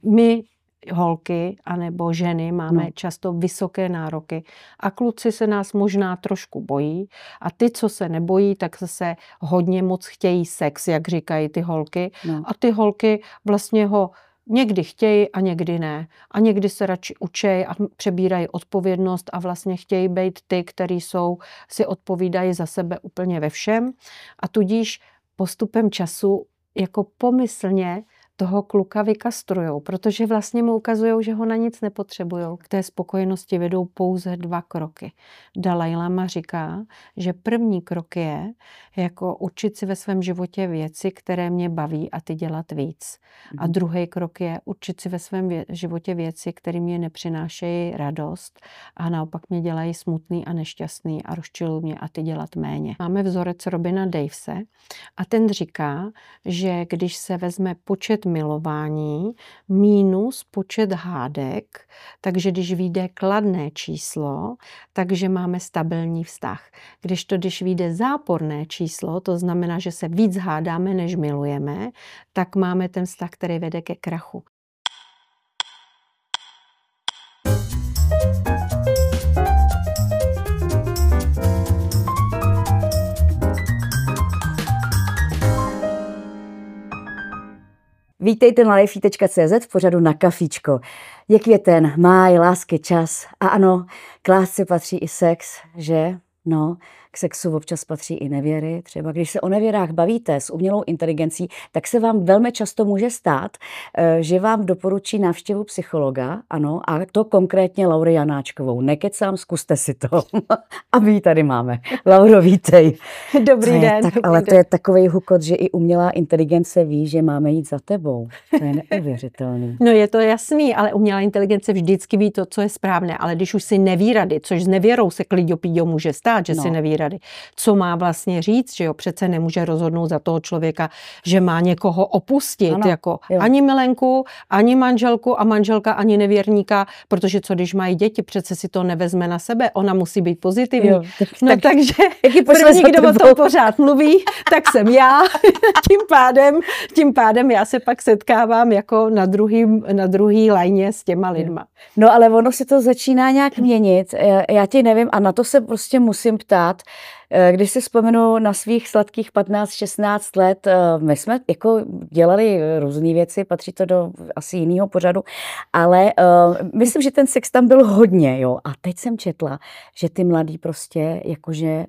My holky anebo ženy máme často vysoké nároky a kluci se nás možná trošku bojí a ty, co se nebojí, tak zase hodně moc chtějí sex, jak říkají ty holky. A ty holky vlastně ho někdy chtějí a někdy ne. A někdy se radši učej a přebírají odpovědnost a vlastně chtějí být ty, který si odpovídají za sebe úplně ve všem. A tudíž postupem času jako pomyslně toho kluka vykastrujou, protože vlastně mu ukazujou, že ho na nic nepotřebujou. K té spokojenosti vedou pouze 2 kroky. Dalaj Lama říká, že první krok je jako učit si ve svém životě věci, které mě baví a ty dělat víc. A druhý krok je učit si ve svém životě věci, které mě nepřinášejí radost a naopak mě dělají smutný a nešťastný a rozčilují mě a ty dělat méně. Máme vzorec Robina Davise a ten říká, že když se vezme počet milování minus počet hádek, takže když vyjde kladné číslo, takže máme stabilní vztah. Když vyjde záporné číslo, to znamená, že se víc hádáme, než milujeme, tak máme ten vztah, který vede ke krachu. Vítejte na lifey.cz v pořadu Na kafíčko. Je květen, máj, lásky, čas. A ano, k lásce patří i sex, že? No, k sexu občas patří i nevěry. Třeba když se o nevěrách bavíte s umělou inteligencí, tak se vám velmi často může stát, že vám doporučí návštěvu psychologa, ano, a to konkrétně Laury Janáčkovou. Nekecám, zkuste si to. A my ji tady máme. Lauro, vítej. Dobrý den. Ale to je takovej hukot, že i umělá inteligence ví, že máme jít za tebou. To je neuvěřitelný. No je to jasný, ale umělá inteligence vždycky ví to, co je správné. Ale když už si neví rady, což s nevěrou se klidopíďo může stát, že si neví rady, co má vlastně říct, že jo, přece nemůže rozhodnout za toho člověka, že má někoho opustit, ani milenku, ani manželku a manželka ani nevěrníka, protože co když mají děti, přece si to nevezme na sebe, ona musí být pozitivní. Jo, takže první, kdo o tom pořád mluví, tak jsem já. tím pádem já se pak setkávám jako na druhý lajně s těma lidma. No ale ono se to začíná nějak měnit. Já ti nevím a na to se prostě musím ptát. Když si vzpomenu na svých sladkých 15-16 let, my jsme jako dělali různé věci, patří to do asi jiného pořadu, ale myslím, že ten sex tam byl hodně, jo. A teď jsem četla, že ty mladí prostě jakože,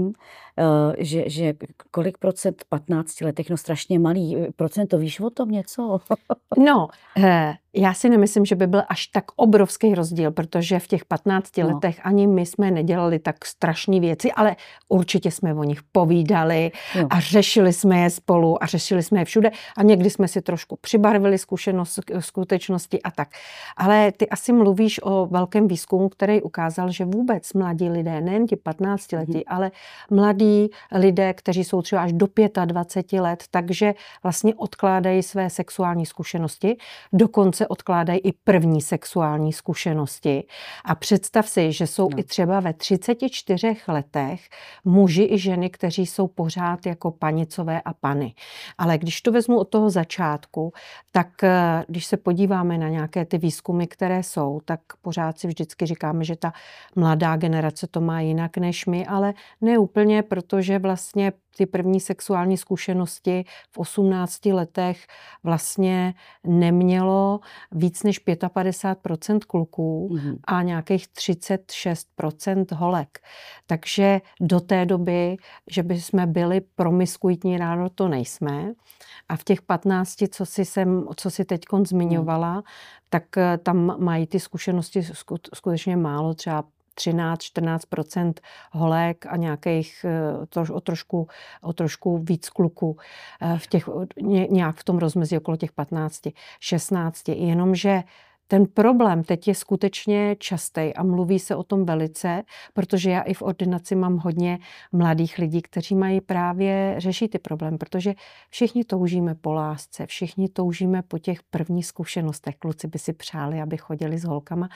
že kolik procent 15 letech, no strašně malý procent, to víš o tom něco? No, já si nemyslím, že by byl až tak obrovský rozdíl, protože v těch 15 letech ani my jsme nedělali tak strašné věci, ale určitě jsme o nich povídali a řešili jsme je spolu a řešili jsme je všude a někdy jsme si trošku přibarvili skutečnosti a tak. Ale ty asi mluvíš o velkém výzkumu, který ukázal, že vůbec mladí lidé, nejen ti 15 letí, ale mladí lidé, kteří jsou třeba až do 25 let, takže vlastně odkládají své sexuální zkušenosti, dokonce odkládají i první sexuální zkušenosti. A představ si, že jsou i třeba ve 34 letech muži i ženy, kteří jsou pořád jako panicové a pany. Ale když to vezmu od toho začátku, tak když se podíváme na nějaké ty výzkumy, které jsou, tak pořád si vždycky říkáme, že ta mladá generace to má jinak než my, ale ne úplně, protože vlastně ty první sexuální zkušenosti v 18 letech vlastně nemělo víc než 55% kluků a nějakých 36% holek. Takže do té doby, že by jsme byli promiskuitní ráno, to nejsme. A v těch 15, co si teďkon zmiňovala, tak tam mají ty zkušenosti skutečně málo, třeba 13-14% holek a nějakých o trošku víc kluků nějak v tom rozmezí okolo těch 15-16. Jenomže ten problém teď je skutečně častý a mluví se o tom velice, protože já i v ordinaci mám hodně mladých lidí, kteří mají právě řešit ty problémy, protože všichni toužíme po lásce, všichni toužíme po těch prvních zkušenostech. Kluci by si přáli, aby chodili s holkama,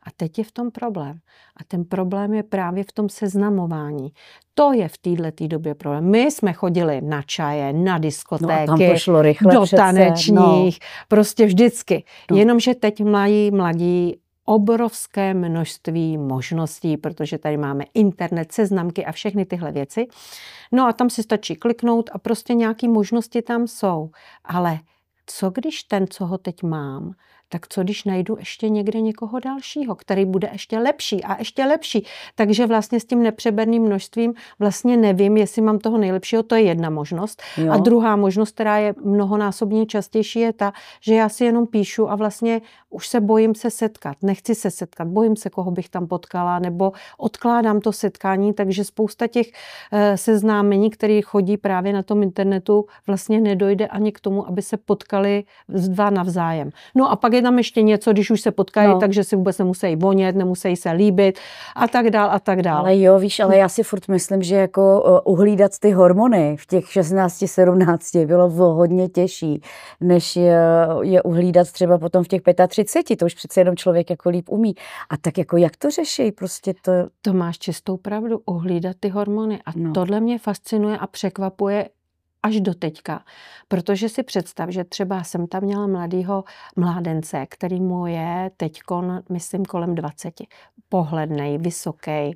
A teď je v tom problém. A ten problém je právě v tom seznamování. To je v této době problém. My jsme chodili na čaje, na diskotéky, no a tam to šlo rychle do přece, tanečních, prostě vždycky. No. Jenomže teď mladí obrovské množství možností, protože tady máme internet, seznamky a všechny tyhle věci. No a tam si stačí kliknout a prostě nějaké možnosti tam jsou. Ale co když ten, co ho teď mám, tak co když najdu ještě někde někoho dalšího, který bude ještě lepší a ještě lepší. Takže vlastně s tím nepřeberným množstvím vlastně nevím, jestli mám toho nejlepšího, to je jedna možnost. Jo. A druhá možnost, která je mnohonásobně častější, je ta, že já si jenom píšu a vlastně už se bojím se setkat. Nechci se setkat, bojím se, koho bych tam potkala, nebo odkládám to setkání, takže spousta těch seznámení, které chodí právě na tom internetu, vlastně nedojde ani k tomu, aby se potkali dva navzájem. No a pak je tam ještě něco, když už se potkají, takže si vůbec nemusí vonět, nemusí se líbit a tak dál a tak dál. Ale jo, víš, ale já si furt myslím, že jako uhlídat ty hormony v těch 16, 17 bylo hodně těžší, než je uhlídat třeba potom v těch 35, to už přece jenom člověk jako líp umí. A tak jako jak to řeší prostě to? To máš čistou pravdu, uhlídat ty hormony a tohle mě fascinuje a překvapuje až do teďka, protože si představ, že třeba jsem tam měla mladýho mládence, který mu je teďkon, myslím, kolem 20. Pohlednej, vysoký,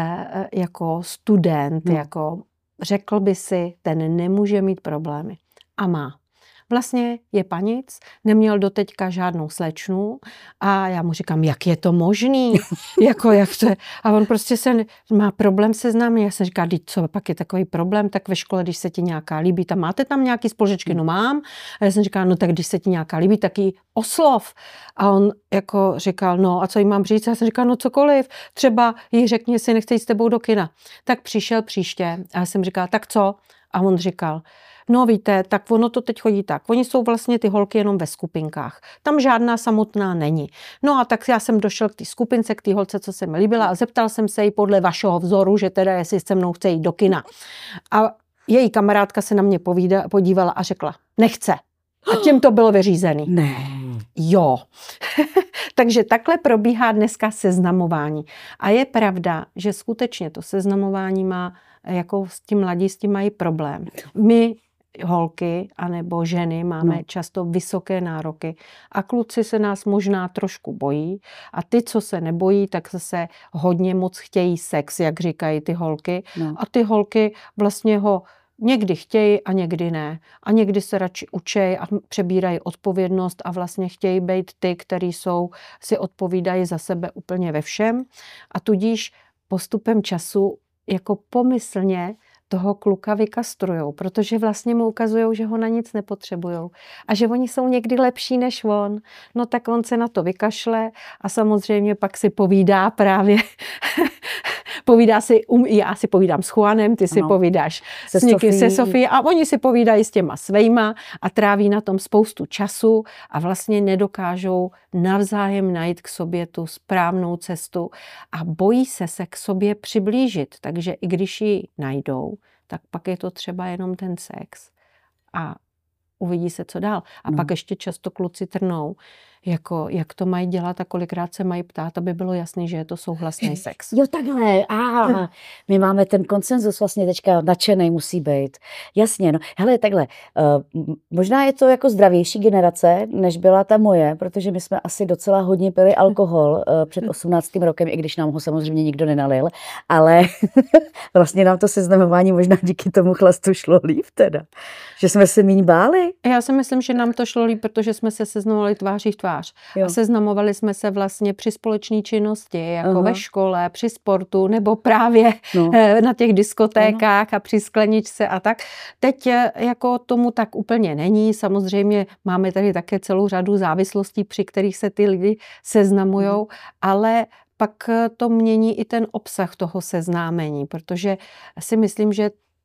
jako student, jako řekl by si, ten nemůže mít problémy. A má. Vlastně je panic, neměl doteďka žádnou slečnu a já mu říkám, jak je to možný? Jako, jak to je? A on prostě má problém seznámit. Já jsem říkala, co pak je takový problém, tak ve škole, když se ti nějaká líbí, tam máte tam nějaký spolužečky? No mám. A já jsem říkala, no tak když se ti nějaká líbí, tak ji oslov. A on jako říkal, no a co jí mám říct? A já jsem říkala, no cokoliv. Třeba jí řekni, jestli nechce jít s tebou do kina. Tak přišel příště a já jsem říkala, tak co? A on říkal, no víte, tak ono to teď chodí tak. Oni jsou vlastně ty holky jenom ve skupinkách. Tam žádná samotná není. No a tak já jsem došel k té skupince, k té holce, co se mi líbila a zeptal jsem se jí podle vašeho vzoru, že teda jestli se mnou chce jít do kina. A její kamarádka se na mě podívala a řekla, nechce. A tím to bylo vyřízený. Ne. Jo. Takže takhle probíhá dneska seznamování. A je pravda, že skutečně to seznamování má, jako s tím mladí, s tím mají problém. My holky anebo ženy máme často vysoké nároky a kluci se nás možná trošku bojí a ty, co se nebojí, tak zase hodně moc chtějí sex, jak říkají ty holky. A ty holky vlastně ho někdy chtějí a někdy ne. A někdy se radši učej a přebírají odpovědnost a vlastně chtějí být ty, kteří si odpovídají za sebe úplně ve všem. A tudíž postupem času jako pomyslně toho kluka vykastrujou, protože vlastně mu ukazujou, že ho na nic nepotřebujou a že oni jsou někdy lepší než on. No tak on se na to vykašle a samozřejmě pak si povídá právě já si povídám s Juanem, ty si povídáš se Sofií a oni si povídají s těma svejma a tráví na tom spoustu času a vlastně nedokážou navzájem najít k sobě tu správnou cestu a bojí se k sobě přiblížit. Takže i když ji najdou, tak pak je to třeba jenom ten sex a uvidí se, co dál. A pak ještě často kluci trnou, jako, jak to mají dělat a kolikrát se mají ptát, aby bylo jasný, že je to souhlasný sex. Jo, takhle. My máme ten konsenzus vlastně teďka nadšenej musí být. Jasně, no. Hele, takhle. Možná je to jako zdravější generace, než byla ta moje, protože my jsme asi docela hodně pili alkohol před 18. rokem, i když nám ho samozřejmě nikdo nenalil, ale vlastně nám to seznamování možná díky tomu chlastu šlo líp teda. Že jsme se míň báli. Já si myslím, že nám to šlo líp, protože jsme se seznamovali tváří v tvář. A seznamovali jsme se vlastně při společné činnosti, jako ve škole, při sportu, nebo právě na těch diskotékách a při skleničce a tak. Teď jako tomu tak úplně není. Samozřejmě máme tady také celou řadu závislostí, při kterých se ty lidi seznamujou, ale pak to mění i ten obsah toho seznámení, protože si myslím, že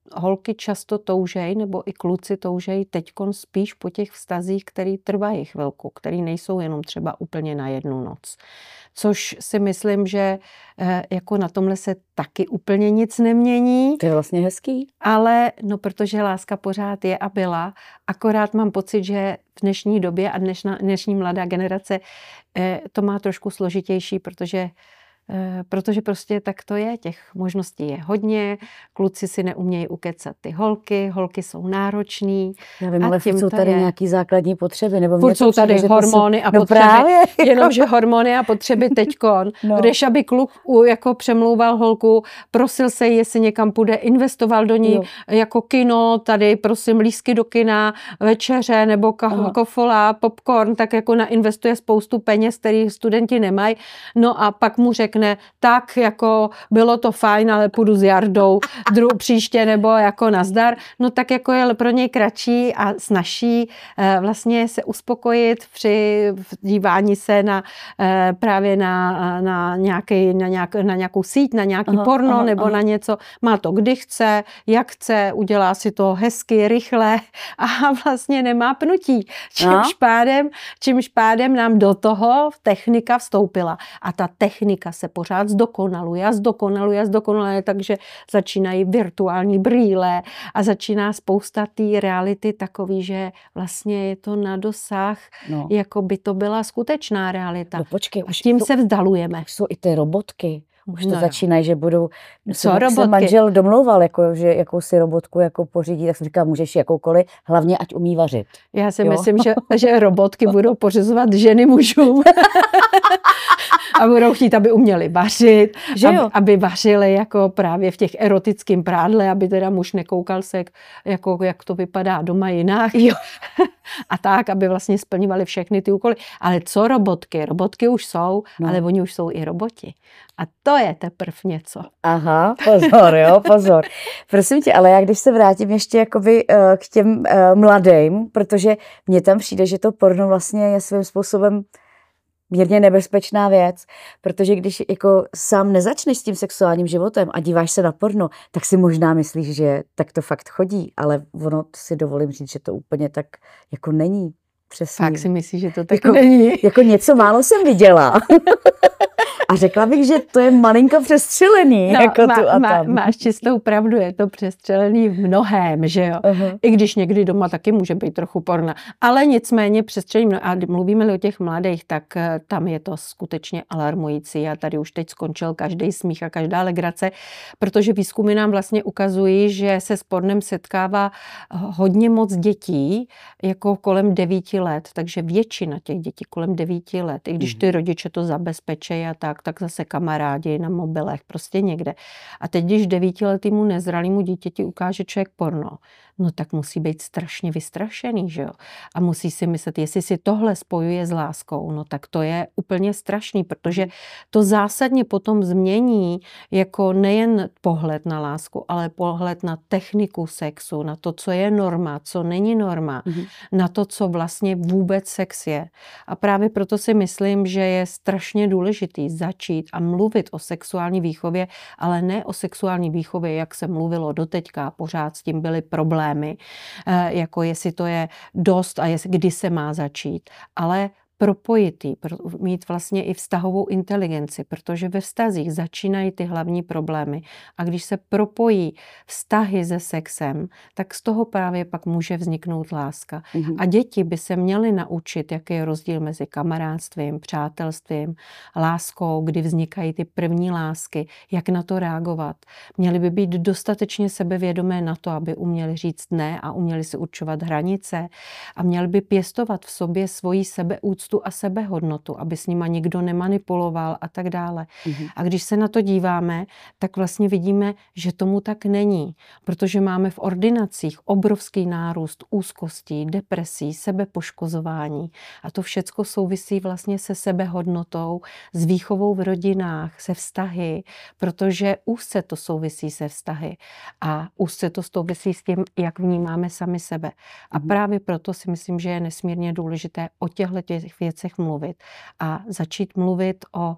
holky často toužejí, nebo i kluci toužejí teďkon spíš po těch vztazích, který trvají chvilku, který nejsou jenom třeba úplně na jednu noc. Což si myslím, že jako na tomhle se taky úplně nic nemění. To je vlastně hezký. Ale no, protože láska pořád je a byla, akorát mám pocit, že v dnešní době a dnešní mladá generace to má trošku složitější, protože prostě tak to je, těch možností je hodně, kluci si neumějí ukecat ty holky jsou náročný. Já vím, ale furt jsou tady nějaký základní potřeby. Nebo furt jsou tady hormony a potřeby. Právě, jenomže hormony a potřeby teďkon. Když aby kluk jako přemlouval holku, prosil se jí, jestli někam půjde, investoval do ní jako kino, tady prosím lístky do kina, večeře nebo kofola, popcorn, tak jako nainvestuje spoustu peněz, který studenti nemají. No a pak mu řekne, tak jako bylo to fajn, ale půjdu s Jardou příště nebo jako nazdar, no tak jako je pro něj kratší a snazší vlastně se uspokojit při dívání se na právě na nějakou síť, na nějaký porno nebo na něco. Má to kdy chce, jak chce, udělá si to hezky, rychle a vlastně nemá pnutí. Čímž pádem nám do toho technika vstoupila. A ta technika se pořád zdokonaluje, takže začínají virtuální brýle a začíná spousta té reality takový, že vlastně je to na dosah, jako by to byla skutečná realita. No počkej, už tím se vzdalujeme. Už jsou i ty robotky. Už to začínají, že budou... Se manžel domlouval, jako, že jakousi robotku jako pořídí, tak jsem říkala, můžeš jakoukoliv, hlavně ať umí vařit. Já si myslím, že robotky budou pořizovat ženy mužům. A budou chtít, aby uměli vařit, aby vařili jako právě v těch erotickým prádle, aby teda muž nekoukal se, jako, jak to vypadá doma jinak. A tak, aby vlastně splňovali všechny ty úkoly. Ale co robotky? Robotky už jsou, ale oni už jsou i roboti. A to je teprve něco. Aha, pozor. Prosím tě, ale já když se vrátím ještě jakoby k těm mladým, protože mně tam přijde, že to porno vlastně je svým způsobem mírně nebezpečná věc, protože když jako sám nezačneš s tím sexuálním životem a díváš se na porno, tak si možná myslíš, že tak to fakt chodí, ale ono si dovolím říct, že to úplně tak jako není. Přesně. Fakt si myslíš, že to tak není? Jako něco málo jsem viděla. A řekla bych, že to je malinko přestřelený. No, jako tu a tam. Máš čistou pravdu, je to přestřelený v mnohém, že jo. I když někdy doma taky může být trochu porna. Ale nicméně přestřelený, a mluvíme-li o těch mladých, tak tam je to skutečně alarmující. A tady už teď skončil každý smích a každá legrace, protože výzkumy nám vlastně ukazují, že se s pornem setkává hodně moc dětí, jako kolem 9 let. Takže většina těch dětí kolem 9 let, i když ty rodiče to zabezpečí a tak zase kamarádi na mobilech, prostě někde. A teď, když 9letýmu nezralýmu dítěti ukáže člověk porno, no tak musí být strašně vystrašený, že jo? A musí si myslet, jestli si tohle spojuje s láskou, no tak to je úplně strašný, protože to zásadně potom změní jako nejen pohled na lásku, ale pohled na techniku sexu, na to, co je norma, co není norma, na to, co vlastně vůbec sex je. A právě proto si myslím, že je strašně důležitý začít a mluvit o sexuální výchově, ale ne o sexuální výchově, jak se mluvilo doteďka, pořád s tím byly problémy, jako jestli to je dost a kdy se má začít, ale propojitý, mít vlastně i vztahovou inteligenci, protože ve vztazích začínají ty hlavní problémy. A když se propojí vztahy se sexem, tak z toho právě pak může vzniknout láska. A děti by se měly naučit, jaký je rozdíl mezi kamarádstvím, přátelstvím, láskou, kdy vznikají ty první lásky, jak na to reagovat. Měly by být dostatečně sebevědomé na to, aby uměli říct ne a uměli si určovat hranice a měli by pěstovat v sobě svoji sebeúctu a sebehodnotu, aby s nima nikdo nemanipuloval a tak dále. A když se na to díváme, tak vlastně vidíme, že tomu tak není, protože máme v ordinacích obrovský nárůst úzkostí, depresí, sebepoškozování a to všecko souvisí vlastně se sebehodnotou, s výchovou v rodinách, se vztahy, protože úzce to souvisí se vztahy a úzce to souvisí s tím, jak vnímáme sami sebe. A právě proto si myslím, že je nesmírně důležité o těchto věcech mluvit a začít mluvit o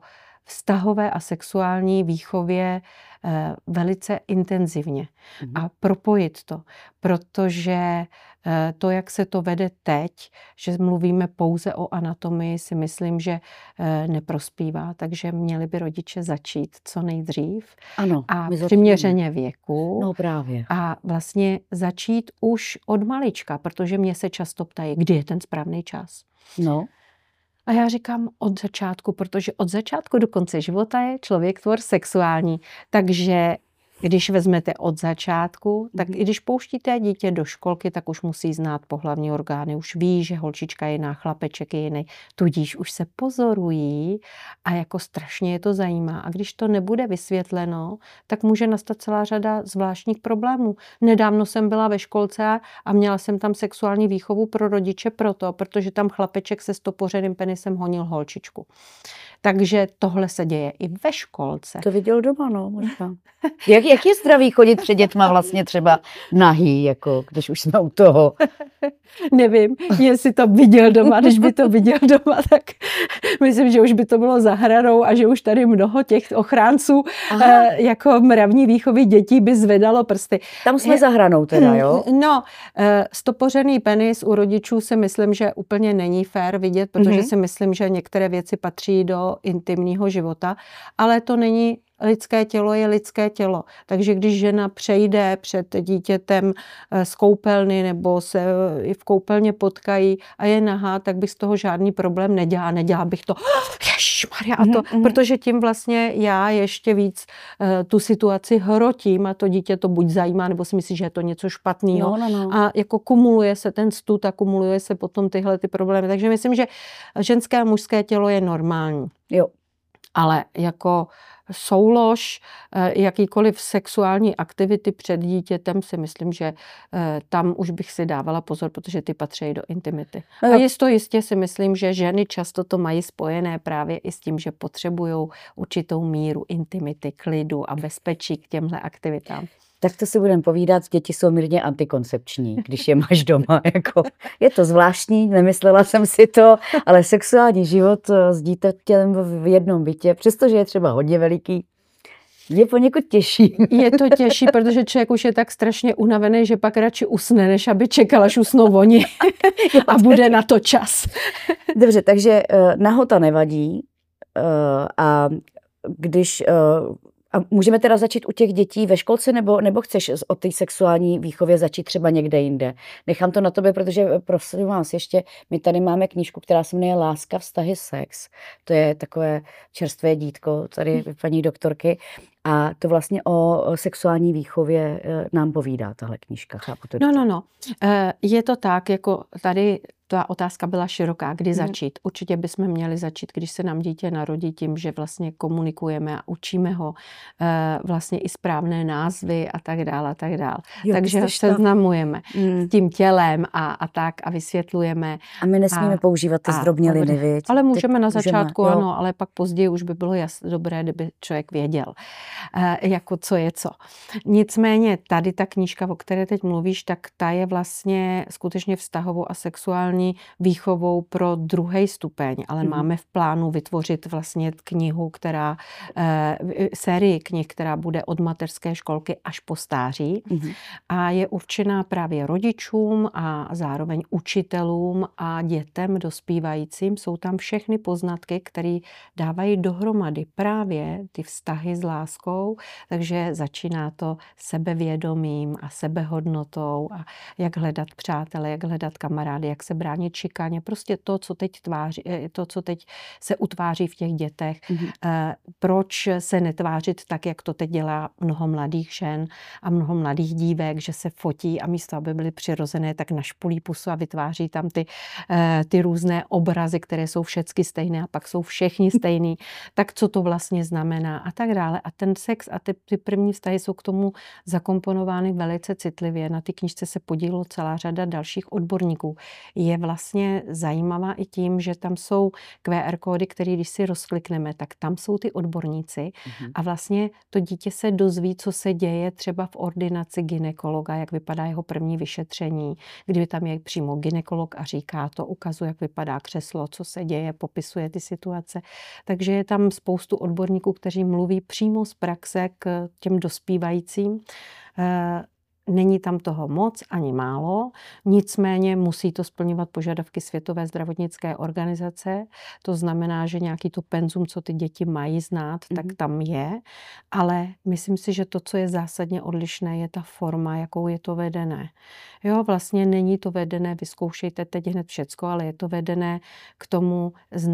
vztahové a sexuální výchově velice intenzivně a propojit to, protože to, jak se to vede teď, že mluvíme pouze o anatomii, si myslím, že neprospívá, takže měli by rodiče začít co nejdřív a přiměřeně věku. No právě. A vlastně začít už od malička, protože mě se často ptají, kdy je ten správný čas. No. A já říkám od začátku, protože od začátku do konce života je člověk tvor sexuální. Takže když vezmete od začátku, tak i když pouštíte dítě do školky, tak už musí znát pohlavní orgány. Už ví, že holčička je jiná, chlapeček je jiný. Tudíž už se pozorují a jako strašně je to zajímá. A když to nebude vysvětleno, tak může nastat celá řada zvláštních problémů. Nedávno jsem byla ve školce a měla jsem tam sexuální výchovu pro rodiče protože tam chlapeček se stopořeným penisem honil holčičku. Takže tohle se děje i ve školce. To viděl doma, no, možná. Jak je zdravý chodit před dětma vlastně třeba nahý, jako když už jsme u toho? Nevím, jestli to viděl doma, když by to viděl doma, tak myslím, že už by to bylo za hranou a že už tady mnoho těch ochránců jako mravní výchovy dětí by zvedalo prsty. Tam jsme za hranou teda, jo? No, stopořený penis u rodičů si myslím, že úplně není fér vidět, protože si myslím, že některé věci patří do intimního života, ale to není lidské tělo je lidské tělo. Takže když žena přejde před dítětem z koupelny nebo se v koupelně potkají a je nahá, tak bych z toho žádný problém nedělala. Nedělala bych to, ježišmarja, protože tím vlastně já ještě víc tu situaci hrotím a to dítě to buď zajímá, nebo si myslí, že je to něco špatného. No. A jako kumuluje se ten stud a kumuluje se potom tyhle ty problémy. Takže myslím, že ženské a mužské tělo je normální. Jo. Ale jako soulož, jakýkoliv sexuální aktivity před dítětem si myslím, že tam už bych si dávala pozor, protože ty patří do intimity. A jistě si myslím, že ženy často to mají spojené právě i s tím, že potřebují určitou míru intimity, klidu a bezpečí k těmhle aktivitám. Tak to si budeme povídat, děti jsou mírně antikoncepční, když je máš doma. Jako, je to zvláštní, nemyslela jsem si to, ale sexuální život s dítětem v jednom bytě, přestože je třeba hodně veliký, je poněkud těžší. Je to těžší, protože člověk už je tak strašně unavený, že pak radši usne, než aby čekal, až usnou oni a bude na to čas. Dobře, takže nahota nevadí a když... A můžeme teda začít u těch dětí ve školce, nebo chceš o té sexuální výchově začít třeba někde jinde? Nechám to na tobě, protože prosím vás ještě, my tady máme knížku, která se jmenuje Láska, vztahy, sex. To je takové čerstvé dítko tady paní doktorky. A to vlastně o sexuální výchově nám povídá tahle knížka. Chápu to? No. Je to tak, jako tady ta otázka byla široká, kdy začít. Určitě bychom měli začít, když se nám dítě narodí, tím, že vlastně komunikujeme a učíme ho vlastně i správné názvy a tak dále. Jo, takže ho seznamujeme s tím tělem a tak a vysvětlujeme. A my nesmíme používat ty zdrobněliny, viď? Ale můžeme na začátku, ano, ale pak později už by bylo dobré, kdyby člověk věděl, jako co je co. Nicméně tady ta knížka, o které teď mluvíš, tak ta je vlastně skutečně vztahovou a sexuální výchovou pro druhý stupeň, ale máme v plánu vytvořit vlastně knihu, sérii knih, která bude od mateřské školky až po stáří a je určená právě rodičům a zároveň učitelům a dětem dospívajícím. Jsou tam všechny poznatky, které dávají dohromady právě ty vztahy s láskou, takže začíná to sebevědomím a sebehodnotou a jak hledat přátele, jak hledat kamarády, jak se bránit šikaně, prostě to, co teď se utváří v těch dětech. Proč se netvářit tak, jak to teď dělá mnoho mladých žen a mnoho mladých dívek, že se fotí a místo, aby byly přirozené, tak našpulí pusu a vytváří tam ty různé obrazy, které jsou všechny stejné a pak jsou všichni stejný. Tak co to vlastně znamená a tak dále. A ten sex a ty první vztahy jsou k tomu zakomponovány velice citlivě. Na té knížce se podílelo celá řada dalších odborníků. Je vlastně zajímavá i tím, že tam jsou QR kódy, které když si rozklikneme, tak tam jsou ty odborníci a vlastně to dítě se dozví, co se děje třeba v ordinaci gynekologa, jak vypadá jeho první vyšetření, kdy tam je přímo gynekolog a říká to, ukazuje, jak vypadá křeslo, co se děje, popisuje ty situace. Takže je tam spoustu odborníků, kteří mluví přímo z praxe k těm dospívajícím. Není tam toho moc ani málo, nicméně musí to splňovat požadavky Světové zdravotnické organizace. To znamená, že nějaký to penzum, co ty děti mají znát, tak tam je. Ale myslím si, že to, co je zásadně odlišné, je ta forma, jakou je to vedené. Jo, vlastně není to vedené, vyzkoušejte teď hned všecko, ale je to vedené k tomu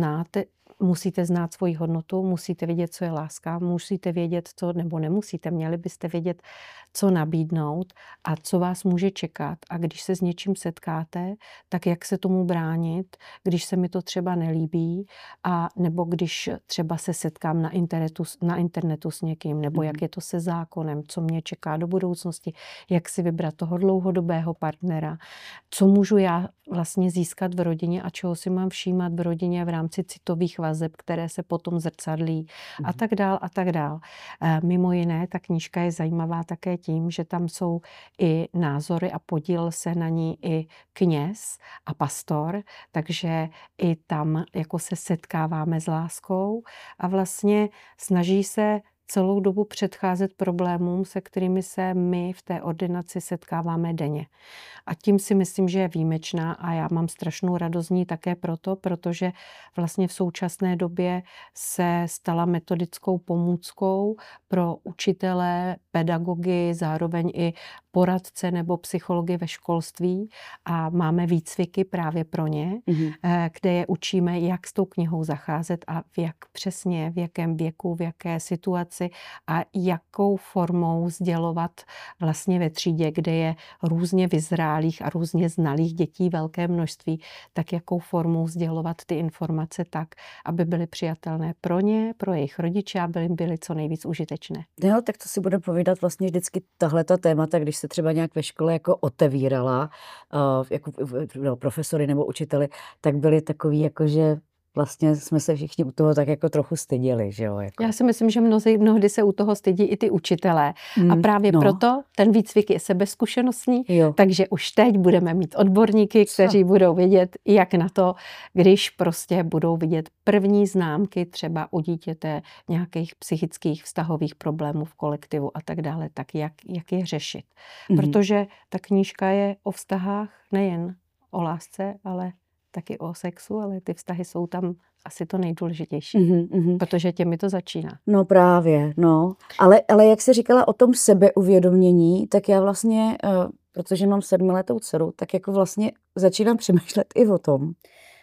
musíte znát svoji hodnotu, musíte vědět, co je láska, musíte vědět, co, nebo nemusíte, měli byste vědět, co nabídnout a co vás může čekat. A když se s něčím setkáte, tak jak se tomu bránit, když se mi to třeba nelíbí, a nebo když třeba se setkám na internetu s někým, nebo jak je to se zákonem, co mě čeká do budoucnosti, jak si vybrat toho dlouhodobého partnera, co můžu já vlastně získat v rodině a čeho si mám všímat v rodině v rámci citových vazeb, které se potom zrcadlí a tak dál a tak dál. Mimo jiné, ta knížka je zajímavá také tím, že tam jsou i názory a podíl se na ní i kněz a pastor, takže i tam jako se setkáváme s láskou a vlastně snaží se celou dobu předcházet problémům, se kterými se my v té ordinaci setkáváme denně. A tím si myslím, že je výjimečná a já mám strašnou radost z ní také proto, protože vlastně v současné době se stala metodickou pomůckou pro učitele, pedagogy, zároveň i poradce nebo psychology ve školství a máme výcviky právě pro ně, kde je učíme, jak s tou knihou zacházet a jak přesně, v jakém věku, v jaké situaci a jakou formou sdělovat vlastně ve třídě, kde je různě vyzrálých a různě znalých dětí velké množství, tak jakou formou sdělovat ty informace tak, aby byly přijatelné pro ně, pro jejich rodiče a byly co nejvíc užitečné. No, tak to si budeme povídat vlastně vždycky tahleta témata, když se třeba nějak ve škole jako otevírala, jako profesory nebo učiteli, tak byli takový jako, že vlastně jsme se všichni u toho tak jako trochu styděli, že jo? Jako. Já si myslím, že mnohdy se u toho stydí i ty učitelé. A právě proto ten výcvik je sebezkušenostní, takže už teď budeme mít odborníky, kteří budou vědět, jak na to, když prostě budou vidět první známky třeba u dítěte nějakých psychických vztahových problémů v kolektivu a tak dále, tak jak je řešit. Protože ta knížka je o vztahách nejen o lásce, ale taky o sexu, ale ty vztahy jsou tam asi to nejdůležitější, protože těmi to začíná. No právě, no. Ale jak jsi říkala o tom sebeuvědomění, tak já vlastně, protože mám 7letou dceru, tak jako vlastně začínám přemýšlet i o tom,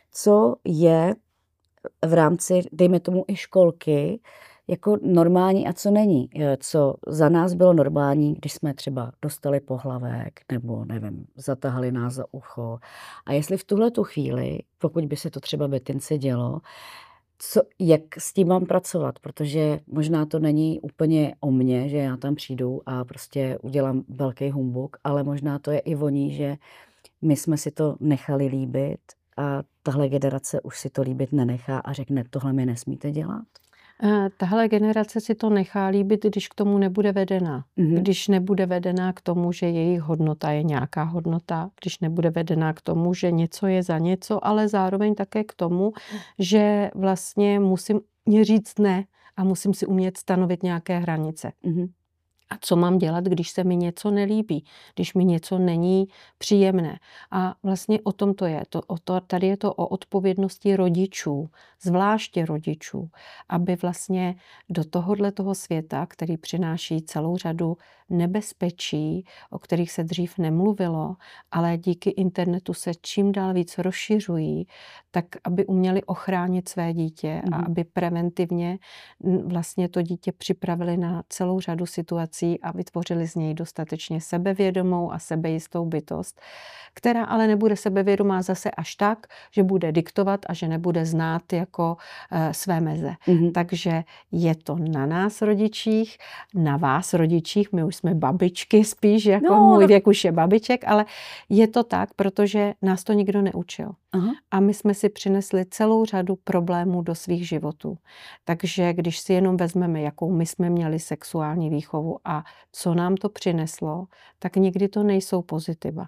co je v rámci, dejme tomu i školky, jako normální a co není. Co za nás bylo normální, když jsme třeba dostali pohlavek nebo, nevím, zatahali nás za ucho. A jestli v tuhletu chvíli, pokud by se to třeba Betince dělo, jak s tím mám pracovat, protože možná to není úplně o mně, že já tam přijdu a prostě udělám velký humbuk, ale možná to je i o ní, že my jsme si to nechali líbit a tahle generace už si to líbit nenechá a řekne, tohle mi nesmíte dělat. Tahle generace si to nechá líbit, když k tomu nebude vedená. Když nebude vedená k tomu, že jejich hodnota je nějaká hodnota, když nebude vedená k tomu, že něco je za něco, ale zároveň také k tomu, že vlastně musím říct ne a musím si umět stanovit nějaké hranice. A co mám dělat, když se mi něco nelíbí, když mi něco není příjemné. A vlastně o tom to je. Tady je to o odpovědnosti rodičů, zvláště rodičů, aby vlastně do toho světa, který přináší celou řadu nebezpečí, o kterých se dřív nemluvilo, ale díky internetu se čím dál víc rozšiřují, tak aby uměli ochránit své dítě a aby preventivně vlastně to dítě připravili na celou řadu situací, emocí a vytvořili z něj dostatečně sebevědomou a sebejistou bytost, která ale nebude sebevědomá zase až tak, že bude diktovat a že nebude znát jako své meze. Takže je to na nás rodičích, na vás rodičích, my už jsme babičky spíš, jako můj věk už je babiček, ale je to tak, protože nás to nikdo neučil. A my jsme si přinesli celou řadu problémů do svých životů. Takže když si jenom vezmeme, jakou my jsme měli sexuální výchovu a co nám to přineslo, tak někdy to nejsou pozitiva.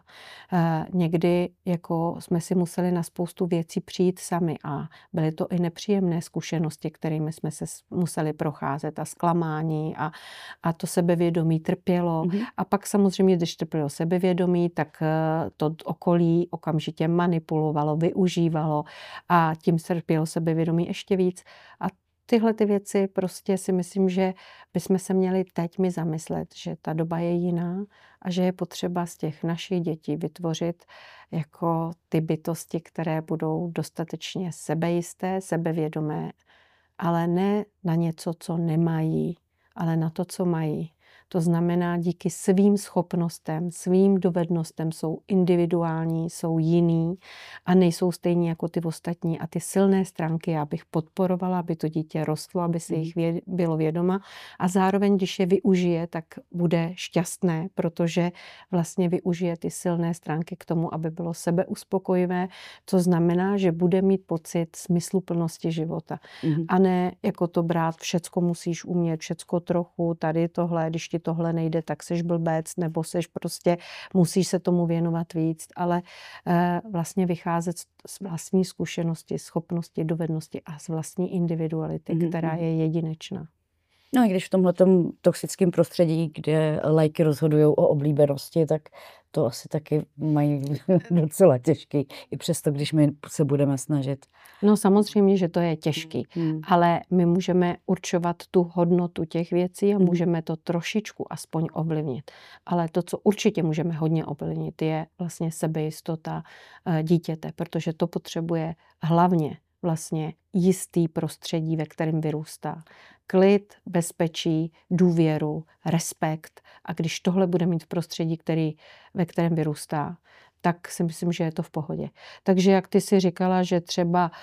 Někdy jako jsme si museli na spoustu věcí přijít sami a byly to i nepříjemné zkušenosti, kterými jsme se museli procházet a zklamání a to sebevědomí trpělo. A pak samozřejmě, když trpělo sebevědomí, tak to okolí okamžitě manipulovalo, využívalo a tím se trpělo sebevědomí ještě víc. A tyhle ty věci prostě si myslím, že bychom se měli teď mi zamyslet, že ta doba je jiná a že je potřeba z těch našich dětí vytvořit jako ty bytosti, které budou dostatečně sebejisté, sebevědomé, ale ne na něco, co nemají, ale na to, co mají. To znamená, díky svým schopnostem, svým dovednostem jsou individuální, jsou jiný a nejsou stejní jako ty ostatní. A ty silné stránky já bych podporovala, aby to dítě rostlo, aby si jich bylo vědoma. A zároveň, když je využije, tak bude šťastné, protože vlastně využije ty silné stránky k tomu, aby bylo sebeuspokojivé, co znamená, že bude mít pocit smysluplnosti života. A ne jako to brát, všecko musíš umět, všecko trochu, tady tohle, když ti tohle nejde, tak seš blbec, nebo seš prostě, musíš se tomu věnovat víc, ale vlastně vycházet z vlastní zkušenosti, schopnosti, dovednosti a z vlastní individuality, která je jedinečná. No i když v tomhletom toxickém prostředí, kde lajky rozhodují o oblíbenosti, tak to asi taky mají docela těžký, i přesto, když my se budeme snažit. No samozřejmě, že to je těžký, ale my můžeme určovat tu hodnotu těch věcí a můžeme to trošičku aspoň ovlivnit. Ale to, co určitě můžeme hodně ovlivnit, je vlastně sebejistota dítěte, protože to potřebuje hlavně vlastně jistý prostředí, ve kterém vyrůstá. Klid, bezpečí, důvěru, respekt. A když tohle bude mít v prostředí, ve kterém vyrůstá, tak si myslím, že je to v pohodě. Takže jak ty si říkala, že třeba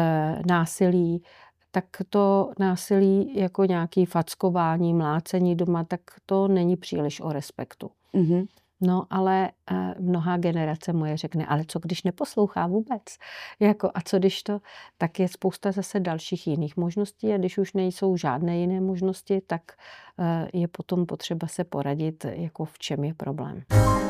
násilí, tak to násilí jako nějaké fackování, mlácení doma, tak to není příliš o respektu. No, ale mnohá generace moje řekne, ale co když neposlouchá vůbec? Jako, a co když to? Tak je spousta zase dalších jiných možností a když už nejsou žádné jiné možnosti, tak je potom potřeba se poradit, jako v čem je problém.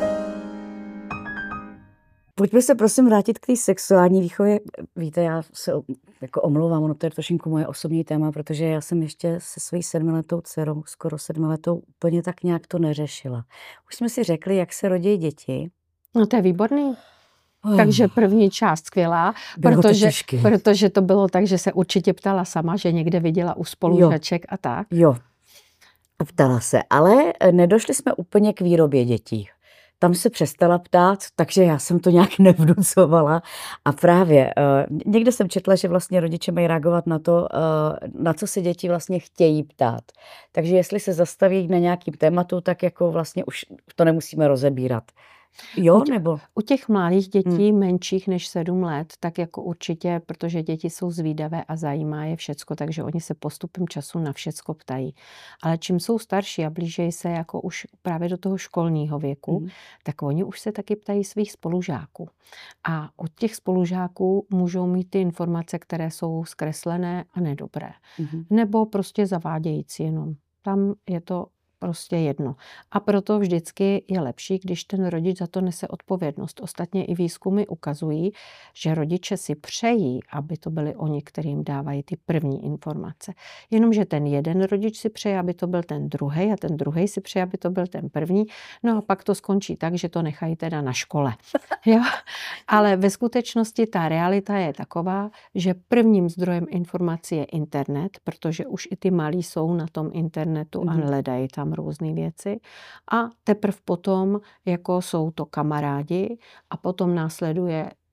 Pojďme se prosím vrátit k té sexuální výchově. Víte, já se jako omlouvám, ono to je trošinku moje osobní téma, protože já jsem ještě se svojí 7letou dcerou, skoro 7letou, úplně tak nějak to neřešila. Už jsme si řekli, jak se rodí děti. No to je výborný. Takže první část skvělá, protože to bylo tak, že se určitě ptala sama, že někde viděla u spolužaček a tak. Jo, ptala se, ale nedošli jsme úplně k výrobě dětí. Tam se přestala ptát, takže já jsem to nějak nevnucovala. A právě někde jsem četla, že vlastně rodiče mají reagovat na to, na co se děti vlastně chtějí ptát. Takže jestli se zastaví na nějakým tématu, tak jako vlastně už to nemusíme rozebírat. Jo, nebo? U těch mladých dětí menších než 7 let, tak jako určitě, protože děti jsou zvídavé a zajímá je všecko, takže oni se postupem času na všecko ptají. Ale čím jsou starší a blížejí se jako už právě do toho školního věku, tak oni už se taky ptají svých spolužáků. A od těch spolužáků můžou mít ty informace, které jsou zkreslené a nedobré. Nebo prostě zavádějící jenom. Tam je to prostě jedno. A proto vždycky je lepší, když ten rodič za to nese odpovědnost. Ostatně i výzkumy ukazují, že rodiče si přejí, aby to byli oni, kterým dávají ty první informace. Jenomže ten jeden rodič si přeje, aby to byl ten druhej a ten druhej si přeje, aby to byl ten první. No a pak to skončí tak, že to nechají teda na škole. Jo? Ale ve skutečnosti ta realita je taková, že prvním zdrojem informací je internet, protože už i ty malí jsou na tom internetu a hledají tam různé věci. A teprve potom, jako jsou to kamarádi a potom následuje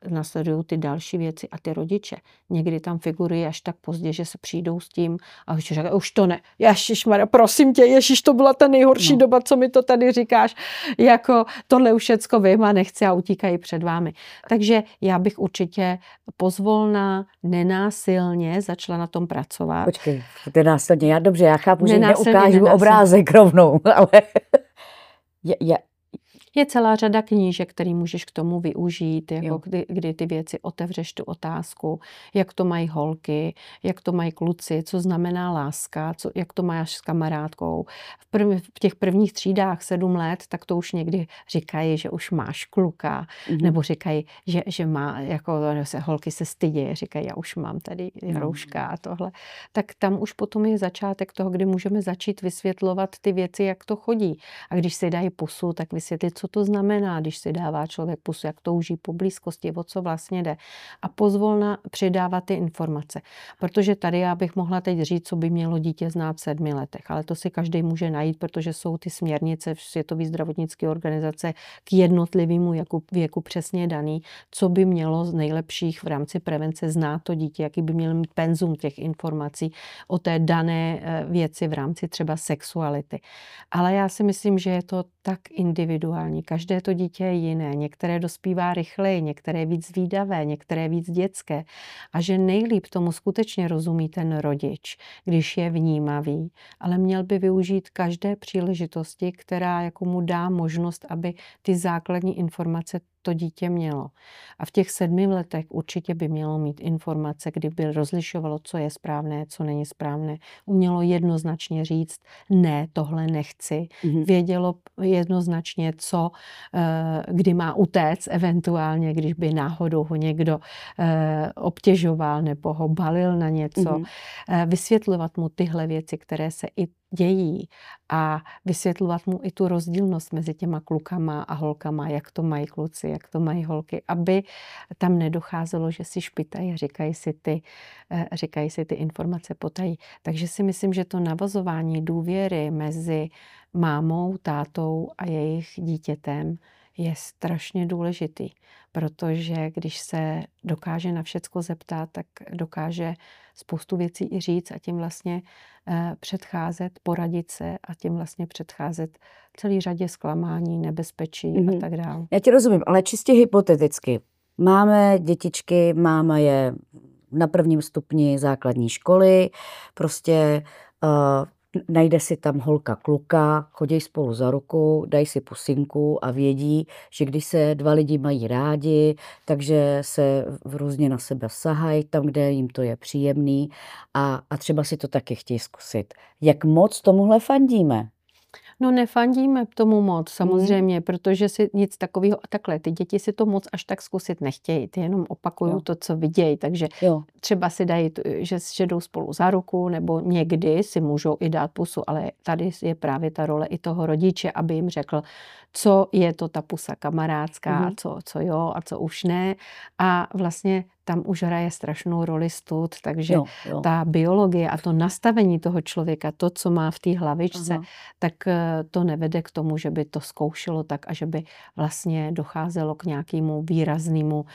nasledují ty další věci a ty rodiče. Někdy tam figurují až tak pozdě, že se přijdou s tím a říkají, už to ne, ježišmarja, prosím tě, ježiš, to byla ta nejhorší doba, co mi to tady říkáš, jako tohle už všecko vím a nechci a utíkají před vámi. Takže já bych určitě pozvolna, nenásilně začala na tom pracovat. Počkej, to je násilně, já chápu, že neukážu obrázek rovnou, ale je celá řada knížek, který můžeš k tomu využít, jako kdy ty věci otevřeš tu otázku, jak to mají holky, jak to mají kluci, co znamená láska, jak to máš s kamarádkou. V těch prvních třídách 7 let, tak to už někdy říkají, že už máš kluka, nebo říkají, že má, jako holky se stydí, říkají, já už mám tady rouška a tohle. Tak tam už potom je začátek toho, kdy můžeme začít vysvětlovat ty věci, jak to chodí. A když si dají pusu, tak vysvětlit, co to znamená, když si dává člověk pusu, jak touží po blízkosti, o co vlastně jde. A pozvolna přidávat ty informace. Protože tady já bych mohla teď říct, co by mělo dítě znát v 7 letech, ale to si každý může najít, protože jsou ty směrnice v Světové zdravotnické organizace k jednotlivému věku přesně daný, co by mělo z nejlepších v rámci prevence znát to dítě, jaký by měl mít penzum těch informací o té dané věci v rámci třeba sexuality. Ale já si myslím, že je to tak individuální. Každé to dítě je jiné. Některé dospívá rychleji, některé víc zvídavé, některé víc dětské. A že nejlíp tomu skutečně rozumí ten rodič, když je vnímavý, ale měl by využít každé příležitosti, která jako mu dá možnost, aby ty základní informace to dítě mělo. A v těch 7 letech určitě by mělo mít informace, kdy by rozlišovalo, co je správné, co není správné. Umělo jednoznačně říct, ne, tohle nechci. Vědělo jednoznačně, co, kdy má utéct, eventuálně, když by náhodou ho někdo obtěžoval nebo ho balil na něco. Vysvětlovat mu tyhle věci, které se i dějí a vysvětlovat mu i tu rozdílnost mezi těma klukama a holkama, jak to mají kluci, jak to mají holky, aby tam nedocházelo, že si špitají a říkají si ty informace potají. Takže si myslím, že to navazování důvěry mezi mámou, tátou a jejich dítětem je strašně důležitý, protože když se dokáže na všecko zeptat, tak dokáže spoustu věcí i říct a tím vlastně předcházet, poradit se a tím vlastně předcházet celý řadě zklamání, nebezpečí a tak dále. Já ti rozumím, ale čistě hypoteticky. Máme dětičky, máma je na 1. stupni základní školy, prostě najde si tam holka kluka, chodí spolu za ruku, dají si pusinku a vědí, že když se 2 lidi mají rádi, takže se různě na sebe sahají tam, kde jim to je příjemný a třeba si to taky chtějí zkusit. Jak moc tomuhle fandíme? No nefandíme tomu moc samozřejmě, protože si nic takového, takhle, ty děti si to moc až tak zkusit nechtějí, ty jenom opakují to, co vidějí, takže třeba si dají, že jdou spolu za ruku, nebo někdy si můžou i dát pusu, ale tady je právě ta role i toho rodiče, aby jim řekl, co je to ta pusa kamarádská a co jo a co už ne a vlastně tam už hraje strašnou roli stud, takže ta biologie a to nastavení toho člověka, to, co má v té hlavičce, tak to nevede k tomu, že by to zkoušelo tak a že by vlastně docházelo k nějakému výraznému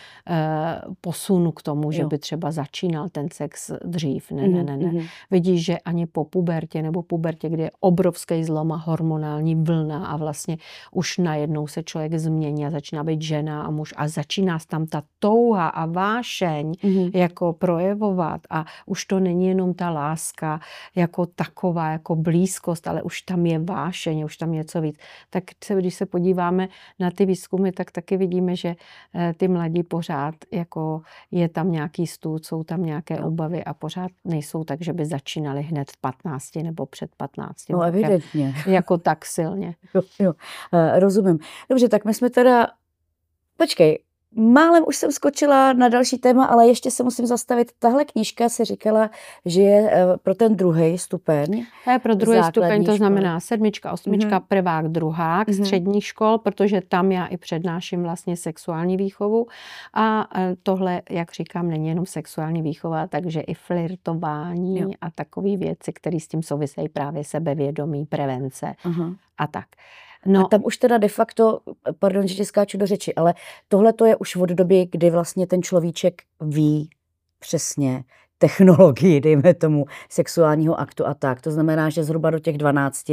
posunu k tomu, že by třeba začínal ten sex dřív. Ne. Vidíš, že ani po pubertě nebo pubertě, kde je obrovský zlom a hormonální vlna a vlastně už najednou se člověk změní a začíná být žena a muž a začíná tam ta touha a vášeň jako projevovat a už to není jenom ta láska jako taková, jako blízkost, ale už tam je vášeň, už tam něco víc. Tak když se podíváme na ty výzkumy, tak taky vidíme, že ty mladí pořád jako je tam nějaký stud, jsou tam nějaké obavy a pořád nejsou tak, že by začínali hned v 15 nebo před 15. No evidentně. Jako tak silně. Jo. Rozumím. Dobře, tak my jsme teda... Počkej, málem už jsem skočila na další téma, ale ještě se musím zastavit. Tahle knížka se říkala, že je pro ten 2. stupeň. To je pro 2. stupeň, to znamená 7., 8., 1., 2. středních škol, protože tam já i přednáším vlastně sexuální výchovu a tohle, jak říkám, není jenom sexuální výchova, takže i flirtování a takové věci, které s tím souvisejí právě sebevědomí, prevence a tak. No, A tam už teda de facto, pardon, že ti skáču do řeči, ale tohle to je už od doby, kdy vlastně ten človíček ví přesně technologii, dejme tomu, sexuálního aktu a tak. To znamená, že zhruba do těch 12,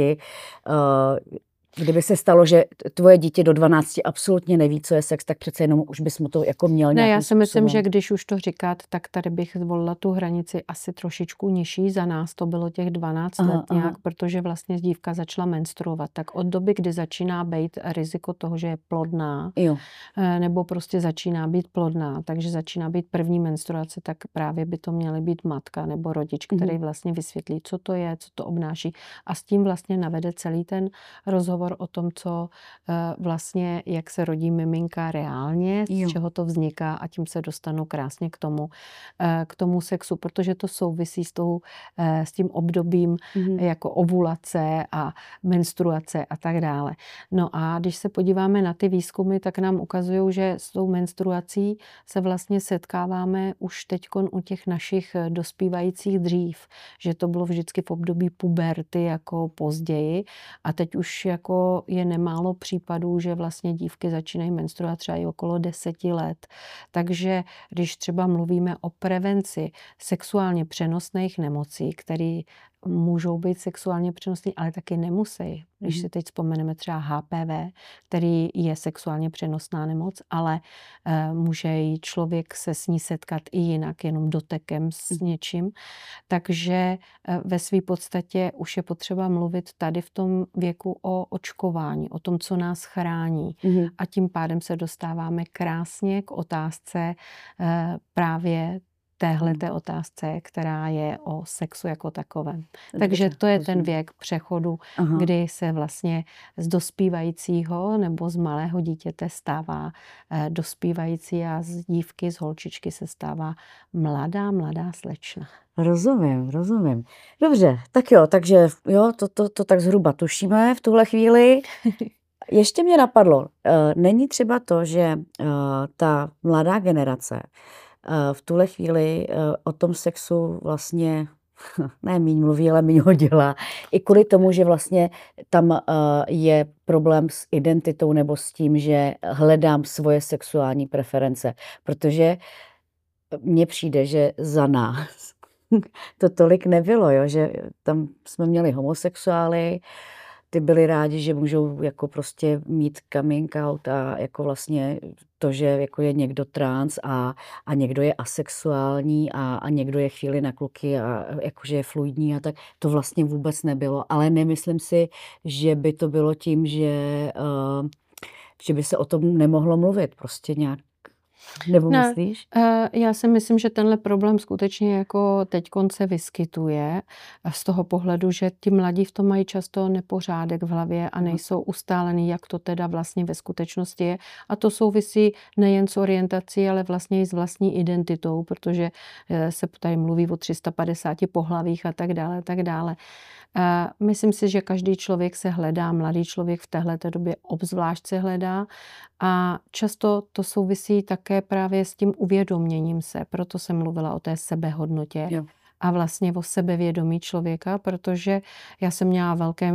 kdyby se stalo, že tvoje dítě do 12 absolutně neví, co je sex, tak přece jenom už bys mu to jako měl ne, nějakým já si myslím, způsobem. že když už to říkat, tak tady bych zvolila tu hranici asi trošičku nižší. Za nás to bylo těch 12 let nějak, protože vlastně dívka začala menstruovat. Tak od doby, kdy začíná být riziko toho, že je plodná, Jo. nebo prostě začíná být plodná, takže začíná být první menstruace, tak právě by to měly být matka nebo rodič, který vlastně vysvětlí, co to je, co to obnáší. A s tím vlastně navede celý ten rozhovor o tom, co vlastně, jak se rodí miminka reálně, z čeho to vzniká, a tím se dostanu krásně k tomu sexu, protože to souvisí s tím obdobím jako ovulace a menstruace a tak dále. No a když se podíváme na ty výzkumy, tak nám ukazují, že s tou menstruací se vlastně setkáváme už teďkon u těch našich dospívajících dřív, že to bylo vždycky v období puberty jako později, a teď už jako je nemálo případů, že vlastně dívky začínají menstruovat třeba i okolo 10 let. Takže když třeba mluvíme o prevenci sexuálně přenosných nemocí, které můžou být sexuálně přenosné, ale taky nemusí. Když si teď vzpomeneme třeba HPV, který je sexuálně přenosná nemoc, ale může jí člověk se s ní setkat i jinak, jenom dotekem s něčím. Takže ve své podstatě už je potřeba mluvit tady v tom věku o očkování, o tom, co nás chrání. A tím pádem se dostáváme krásně k otázce právě téhleté otázce, která je o sexu jako takovém. Takže to je ten věk přechodu, kdy se vlastně z dospívajícího nebo z malého dítěte stává dospívající a z dívky, z holčičky se stává mladá slečna. Rozumím. Dobře, tak jo, takže jo, to tak zhruba tušíme v tuhle chvíli. Ještě mě napadlo, není třeba to, že ta mladá generace v tuhle chvíli o tom sexu vlastně ne míň mluví, ale míň ho dělá. I kvůli tomu, že vlastně tam je problém s identitou nebo s tím, že hledám svoje sexuální preference. Protože mně přijde, že za nás to tolik nebylo, jo? Že tam jsme měli homosexuály, ty byli rádi, že můžou jako prostě mít coming out a jako vlastně to, že jako je někdo trans a někdo je asexuální a někdo je chvíli na kluky a jakože je fluidní a tak, to vlastně vůbec nebylo. Ale nemyslím si, že by to bylo tím, že by se o tom nemohlo mluvit prostě nějak. Nebo myslíš? Já si myslím, že tenhle problém skutečně jako teďkon se vyskytuje z toho pohledu, že ti mladí v tom mají často nepořádek v hlavě a nejsou ustálený, jak to teda vlastně ve skutečnosti je. A to souvisí nejen s orientací, ale vlastně i s vlastní identitou, protože se tady mluví o 350 pohlavích a tak dále, tak dále. Myslím si, že každý člověk se hledá, mladý člověk v téhleté době obzvlášť se hledá a často to souvisí také právě s tím uvědoměním se. Proto jsem mluvila o té sebehodnotě. Jo. A vlastně o sebevědomí člověka, protože já jsem měla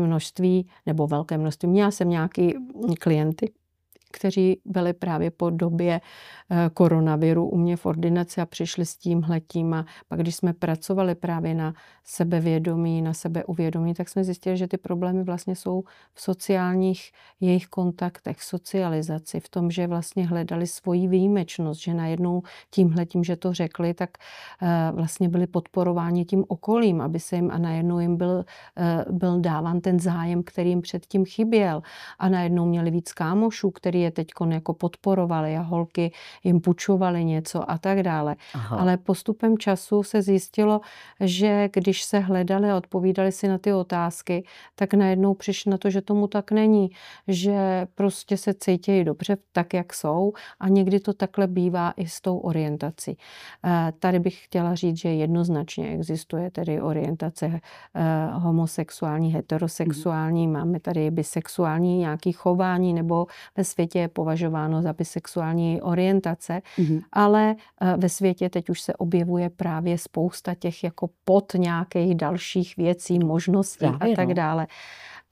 měla jsem nějaký klienty, kteří byli právě po době koronaviru u mě v ordinaci a přišli s tímhletím. A pak, když jsme pracovali právě na sebevědomí, na sebeuvědomí, tak jsme zjistili, že ty problémy vlastně jsou v sociálních jejich kontaktech, v socializaci, v tom, že vlastně hledali svoji výjimečnost, že najednou tímhletím, že to řekli, tak vlastně byli podporováni tím okolím, aby se jim a najednou jim byl dáván ten zájem, který jim předtím chyběl. A najednou měli víc kámošů, který je teďkon jako podporovali a holky jim půjčovali něco a tak dále. Aha. Ale postupem času se zjistilo, že když se hledali a odpovídali si na ty otázky, tak najednou přišli na to, že tomu tak není. Že prostě se cítějí dobře tak, jak jsou a někdy to takhle bývá i s tou orientací. Tady bych chtěla říct, že jednoznačně existuje tedy orientace homosexuální, heterosexuální, máme tady bisexuální nějaký chování nebo ve světě je považováno za bisexuální orientace, ale ve světě teď už se objevuje právě spousta těch jako pod nějakých dalších věcí, možností a tak dále.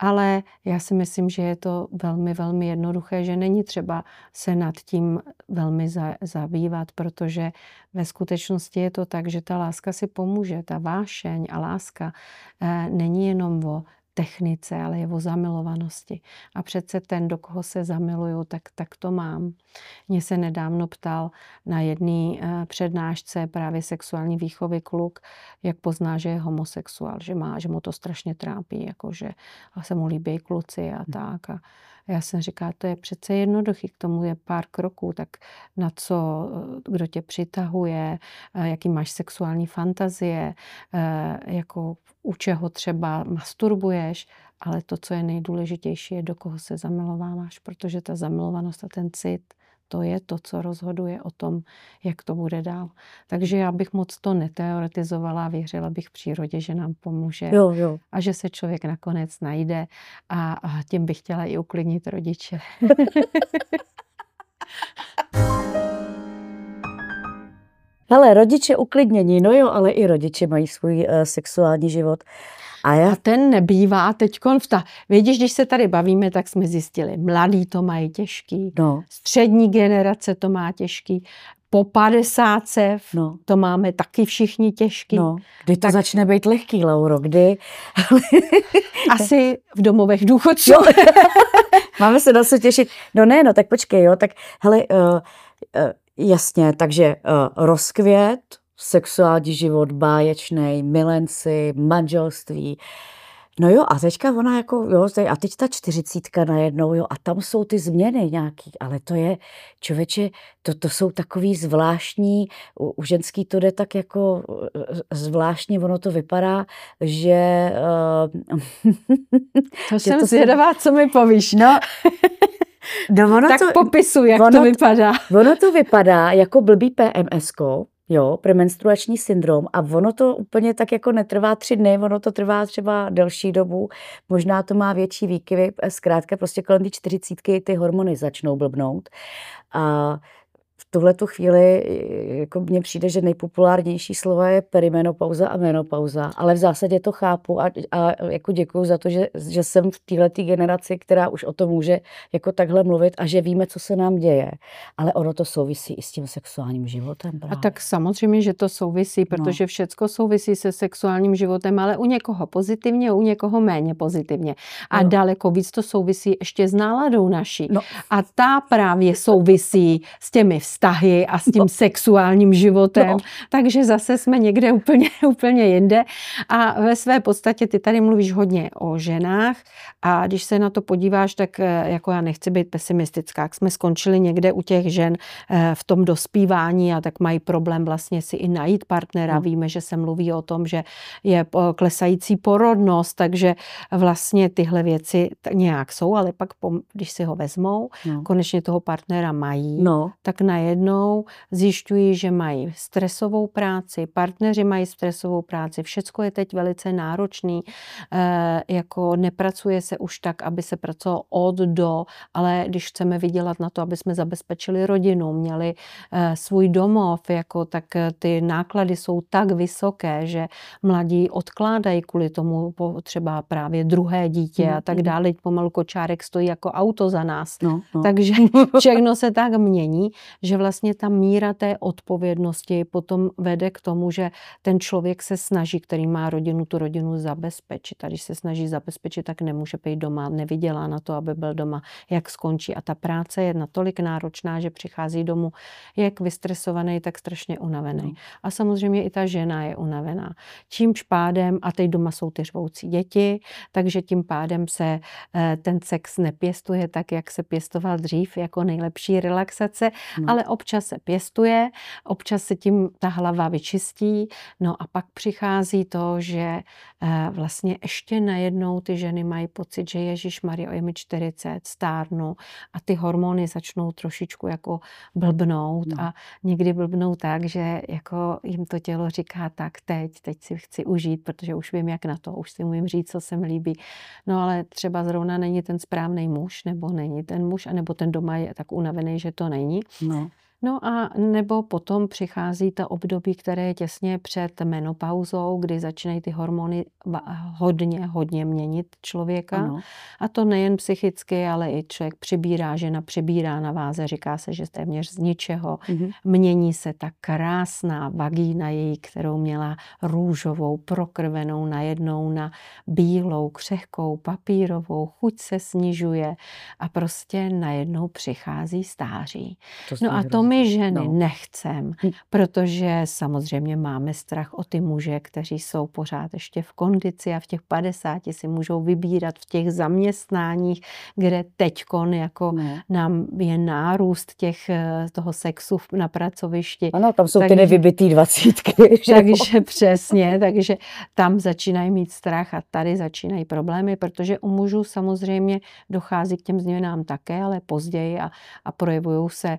Ale já si myslím, že je to velmi, velmi jednoduché, že není třeba se nad tím velmi zabývat, protože ve skutečnosti je to tak, že ta láska si pomůže. Ta vášeň a láska není jenom o technice, ale je o zamilovanosti. A přece ten, do koho se zamiluju, tak to mám. Mě se nedávno ptal na jedné přednášce právě sexuální výchovy kluk, jak pozná, že je homosexuál, že mu to strašně trápí, jakože se mu líbí kluci a tak. A já jsem říkala, to je přece jednoduchý, k tomu je pár kroků, tak na co, kdo tě přitahuje, jaký máš sexuální fantazie, jako u čeho třeba masturbuješ, ale to, co je nejdůležitější, je, do koho se zamilováváš, protože ta zamilovanost a ten cit, to je to, co rozhoduje o tom, jak to bude dál. Takže já bych moc to neteoretizovala, věřila bych přírodě, že nám pomůže Jo. a že se člověk nakonec najde a tím bych chtěla i uklidnit rodiče. Hele, rodiče uklidnění, no jo, ale i rodiče mají svůj sexuální život. A ten nebývá teďkon Vidíš, když se tady bavíme, tak jsme zjistili, mladí to mají těžký, střední generace to má těžký, po 50 to máme taky všichni těžký. Kdy to začne být lehký, Lauro, kdy? Asi v domovech důchodců. Máme se na co těšit. Tak počkej, jo, tak hele, jasně, takže rozkvět, sexuální život, báječnej, milenci, manželství. No jo, a teďka ona jako, jo, a teď ta 40 najednou, jo, a tam jsou ty změny nějaký, ale to je, člověče, to jsou takový zvláštní, u ženský to jde tak jako zvláštně, ono to vypadá, že... To jsem zvědavá, co mi povíš. Tak popisuj, jak to vypadá. Ono to vypadá jako blbý PMS-ko, jo, premenstruační syndrom, a ono to úplně tak jako netrvá 3 dny, ono to trvá třeba delší dobu, možná to má větší výkyvy, zkrátka prostě kolem 40 ty hormony začnou blbnout. A v tuhletu chvíli jako mně přijde, že nejpopulárnější slova je perimenopauza a menopauza, ale v zásadě to chápu a jako děkuju za to, že jsem v téhletý generaci, která už o tom může jako takhle mluvit a že víme, co se nám děje. Ale ono to souvisí i s tím sexuálním životem. Právě. A tak samozřejmě, že to souvisí, protože všecko souvisí se sexuálním životem, ale u někoho pozitivně, u někoho méně pozitivně. A daleko víc to souvisí ještě s náladou naší. A ta právě souvisí s těmi vztahy a s tím sexuálním životem. Takže zase jsme někde úplně jinde. A ve své podstatě ty tady mluvíš hodně o ženách a když se na to podíváš, tak jako já nechci být pesimistická, jak jsme skončili někde u těch žen v tom dospívání a tak mají problém vlastně si i najít partnera. Víme, že se mluví o tom, že je klesající porodnost, takže vlastně tyhle věci nějak jsou, ale pak když si ho vezmou, konečně toho partnera mají, tak najednou zjišťují, že mají stresovou práci, partneři mají stresovou práci, všecko je teď velice náročný, jako nepracuje se už tak, aby se pracovalo od do, ale když chceme vydělat na to, aby jsme zabezpečili rodinu, měli svůj domov, jako, tak ty náklady jsou tak vysoké, že mladí odkládají kvůli tomu třeba právě druhé dítě a tak dále. Pomalu kočárek stojí jako auto za nás. Takže všechno se tak mění, že vlastně ta míra té odpovědnosti potom vede k tomu, že ten člověk se snaží, který má rodinu, tu rodinu zabezpečit. A když se snaží zabezpečit, tak nemůže být doma, nevydělá na to, aby byl doma, jak skončí. A ta práce je natolik náročná, že přichází domů jak vystresovaný, tak strašně unavený. A samozřejmě i ta žena je unavená. Čímž pádem, a teď doma jsou ty řvoucí děti, takže tím pádem se ten sex nepěstuje tak, jak se pěstoval dřív, jako nejlepší relaxace, ale občas se pěstuje, občas se tím ta hlava vyčistí, no a pak přichází to, že vlastně ještě najednou ty ženy mají pocit, že ježišmarja, je mi 40, stárnu a ty hormony začnou trošičku jako blbnout a někdy blbnou tak, že jako jim to tělo říká tak teď si chci užít, protože už vím, jak na to, už si umím říct, co se mi líbí. No ale třeba zrovna není ten správný muž, nebo není ten muž, anebo ten doma je tak unavený, že to není. No a nebo potom přichází to období, které je těsně před menopauzou, kdy začínají ty hormony hodně měnit člověka. Ano. A to nejen psychicky, ale i člověk přibírá, žena přibírá na váze, říká se, že téměř z ničeho. Mění se ta krásná vagína její, kterou měla růžovou, prokrvenou, najednou na bílou, křehkou, papírovou, chuť se snižuje a prostě najednou přichází stáří. No a to my ženy nechcem, protože samozřejmě máme strach o ty muže, kteří jsou pořád ještě v kondici a v těch 50 si můžou vybírat v těch zaměstnáních, kde teďkon jako nám je nárůst toho sexu na pracovišti. Ano, tam jsou ty nevybitý 20. Takže přesně, takže tam začínají mít strach a tady začínají problémy, protože u mužů samozřejmě dochází k těm změnám také, ale později a projevují se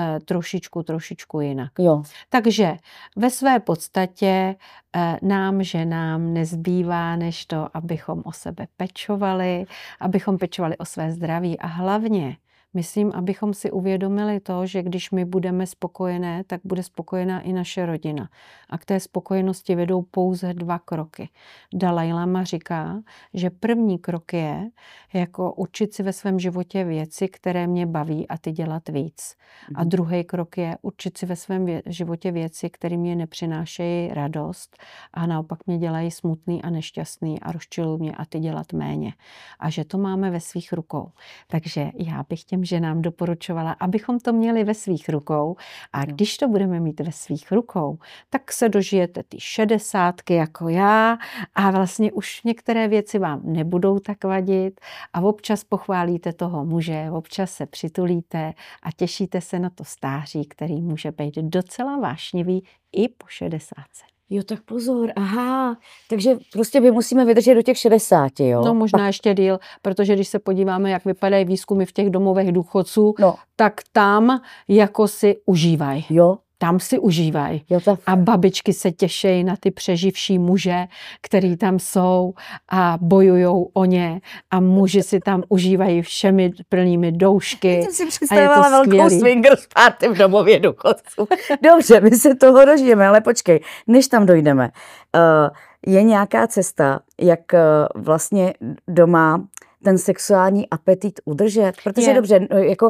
trošičku jinak. Jo. Takže ve své podstatě nám, ženám, nezbývá než to, abychom o sebe pečovali, abychom pečovali o své zdraví a hlavně myslím, abychom si uvědomili to, že když my budeme spokojené, tak bude spokojená i naše rodina. A k té spokojenosti vedou pouze 2 kroky. Dalaj Lama říká, že první krok je jako učit si ve svém životě věci, které mě baví a ty dělat víc. A druhý krok je učit si ve svém životě věci, které mě nepřinášejí radost a naopak mě dělají smutný a nešťastný a rozčilují mě a ty dělat méně. A že to máme ve svých rukou. Takže já bych těm ženám doporučovala, abychom to měli ve svých rukou a když to budeme mít ve svých rukou, tak se dožijete ty 60 jako já a vlastně už některé věci vám nebudou tak vadit a občas pochválíte toho muže, občas se přitulíte a těšíte se na to stáří, který může být docela vášnivý i po 60. Jo, tak pozor, aha, takže prostě my musíme vydržet do těch 60, jo? No možná ještě díl, protože když se podíváme, jak vypadají výzkumy v těch domovech důchodců, tak tam jako si užívají. Jo. Tam si užívají. A babičky se těší na ty přeživší muže, který tam jsou a bojujou o ně a muži si tam užívají všemi plnými doušky. Já jsem si představovala velkou swingers party v domově důchodců. Dobře, my se toho dožijeme, ale počkej, než tam dojdeme. Je nějaká cesta, jak vlastně doma ten sexuální apetit udržet? Protože dobře, jako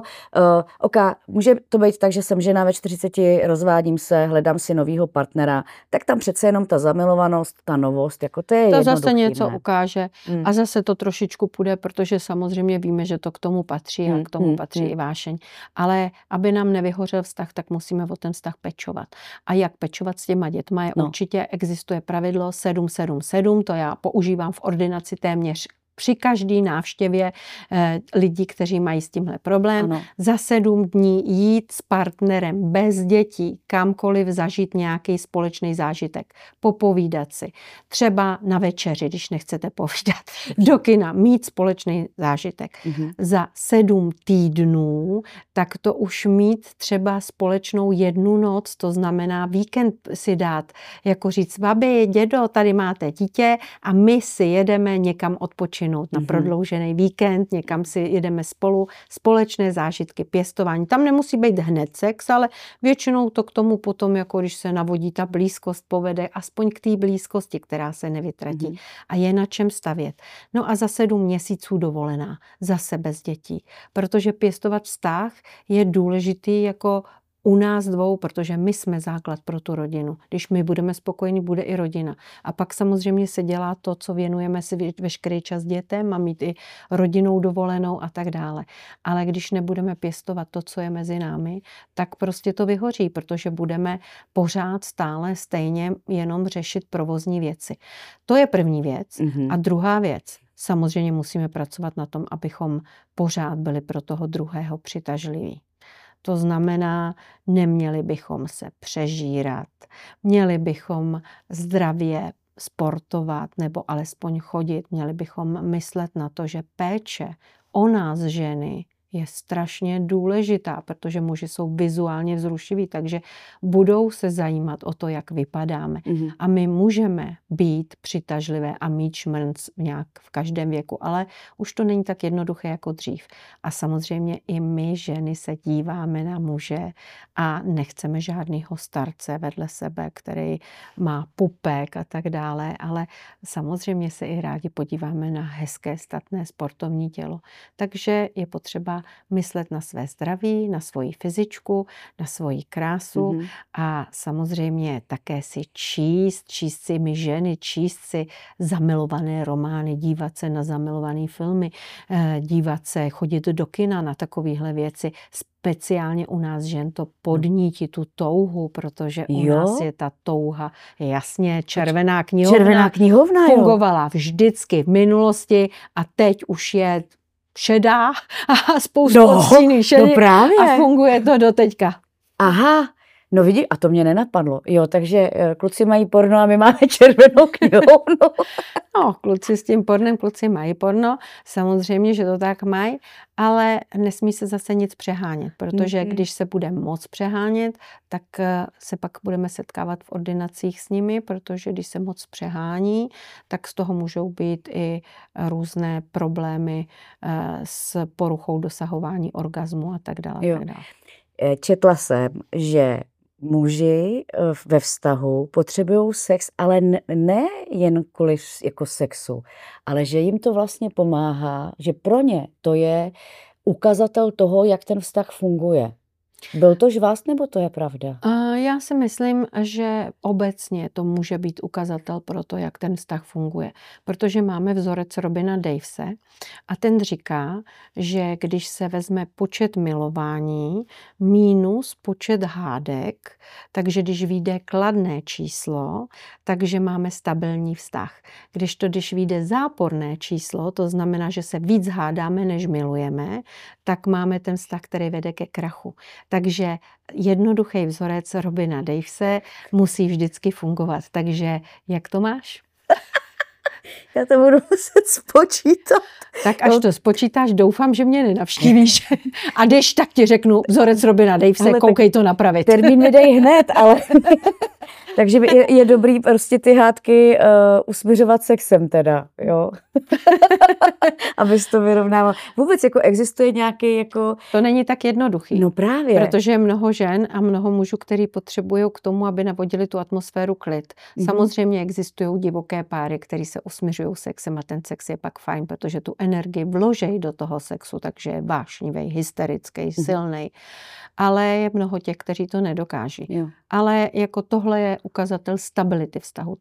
může to být tak, že jsem žena ve 40, rozvádím se, hledám si novýho partnera, tak tam přece jenom ta zamilovanost, ta novost, jako to je jednoduchý. To zase něco ukáže a zase to trošičku půjde, protože samozřejmě víme, že to k tomu patří a k tomu patří i vášeň. Ale aby nám nevyhořel vztah, tak musíme o ten vztah pečovat. A jak pečovat s těma dětma je určitě existuje pravidlo 777, to já používám v ordinaci téměř při každé návštěvě lidí, kteří mají s tímhle problém, za 7 dní jít s partnerem bez dětí, kamkoliv zažít nějaký společný zážitek, popovídat si. Třeba na večeři, když nechcete povídat, do kina, mít společný zážitek. Za 7 týdnů, tak to už mít třeba společnou 1 noc, to znamená víkend si dát, jako říct, babi, dědo, tady máte dítě a my si jedeme někam odpočinout na prodloužený víkend, někam si jedeme spolu, společné zážitky, pěstování. Tam nemusí být hned sex, ale většinou to k tomu potom, jako když se navodí ta blízkost, povede aspoň k té blízkosti, která se nevytratí. A je na čem stavět. No a za 7 měsíců dovolená, zase bez dětí. Protože pěstovat vztah je důležitý jako u nás 2, protože my jsme základ pro tu rodinu. Když my budeme spokojení, bude i rodina. A pak samozřejmě se dělá to, co věnujeme si veškerý čas dětem a mít i rodinou dovolenou a tak dále. Ale když nebudeme pěstovat to, co je mezi námi, tak prostě to vyhoří, protože budeme pořád stále stejně jenom řešit provozní věci. To je první věc. A druhá věc. Samozřejmě musíme pracovat na tom, abychom pořád byli pro toho druhého přitažliví. To znamená, neměli bychom se přežírat, měli bychom zdravě sportovat nebo alespoň chodit, měli bychom myslet na to, že péče o nás ženy je strašně důležitá, protože muži jsou vizuálně vzrušiví, takže budou se zajímat o to, jak vypadáme. A my můžeme být přitažlivé a mít šmrnc nějak v každém věku, ale už to není tak jednoduché jako dřív. A samozřejmě i my ženy se díváme na muže a nechceme žádného starce vedle sebe, který má pupek a tak dále, ale samozřejmě se i rádi podíváme na hezké, statné sportovní tělo. Takže je potřeba myslet na své zdraví, na svoji fyzičku, na svoji krásu a samozřejmě také si číst si my ženy, číst si zamilované romány, dívat se na zamilované filmy, dívat se, chodit do kina na takovéhle věci. Speciálně u nás žen to podnítí tu touhu, protože u nás je ta touha, jasně, červená knihovna fungovala vždycky v minulosti a teď už je šedá a spoustu odstíných šedí a funguje to do teďka. Aha, no vidí, a to mě nenapadlo. Jo, takže kluci mají porno a my máme červenou knihovnu. No, kluci s tím pornem, kluci mají porno, samozřejmě, že to tak mají, ale nesmí se zase nic přehánět, protože když se bude moc přehánět, tak se pak budeme setkávat v ordinacích s nimi, protože když se moc přehání, tak z toho můžou být i různé problémy s poruchou dosahování orgazmu a tak dále. Jo. Četla jsem, že muži ve vztahu potřebují sex, ale ne jen kvůli jako sexu, ale že jim to vlastně pomáhá, že pro ně to je ukazatel toho, jak ten vztah funguje. Byl to žvást, nebo to je pravda? Já si myslím, že obecně to může být ukazatel pro to, jak ten vztah funguje. Protože máme vzorec Robina Davise a ten říká, že když se vezme počet milování minus počet hádek, takže když vyjde kladné číslo, takže máme stabilní vztah. Když vyjde záporné číslo, to znamená, že se víc hádáme, než milujeme, tak máme ten vztah, který vede ke krachu. Takže jednoduchý vzorec Robina Davise musí vždycky fungovat. Takže jak to máš? Já to budu muset spočítat. Tak až to spočítáš, doufám, že mě nenavštívíš. A když tak ti řeknu vzorec Robina Davise, koukej to napravit. Termín mi dej hned, ale... Takže je dobrý prostě ty hádky usměřovat sexem teda, jo. Abys to vyrovnával. Vůbec jako existuje nějaký jako... To není tak jednoduchý. No právě. Protože je mnoho žen a mnoho mužů, který potřebují k tomu, aby navodili tu atmosféru klid. Samozřejmě existují divoké páry, který se usměřují sexem a ten sex je pak fajn, protože tu energii vložej do toho sexu, takže je vášnivý, hysterický, silný. Ale je mnoho těch, kteří to nedokáží. Jo. Ale jako tohle je ukazatel stability vztahu,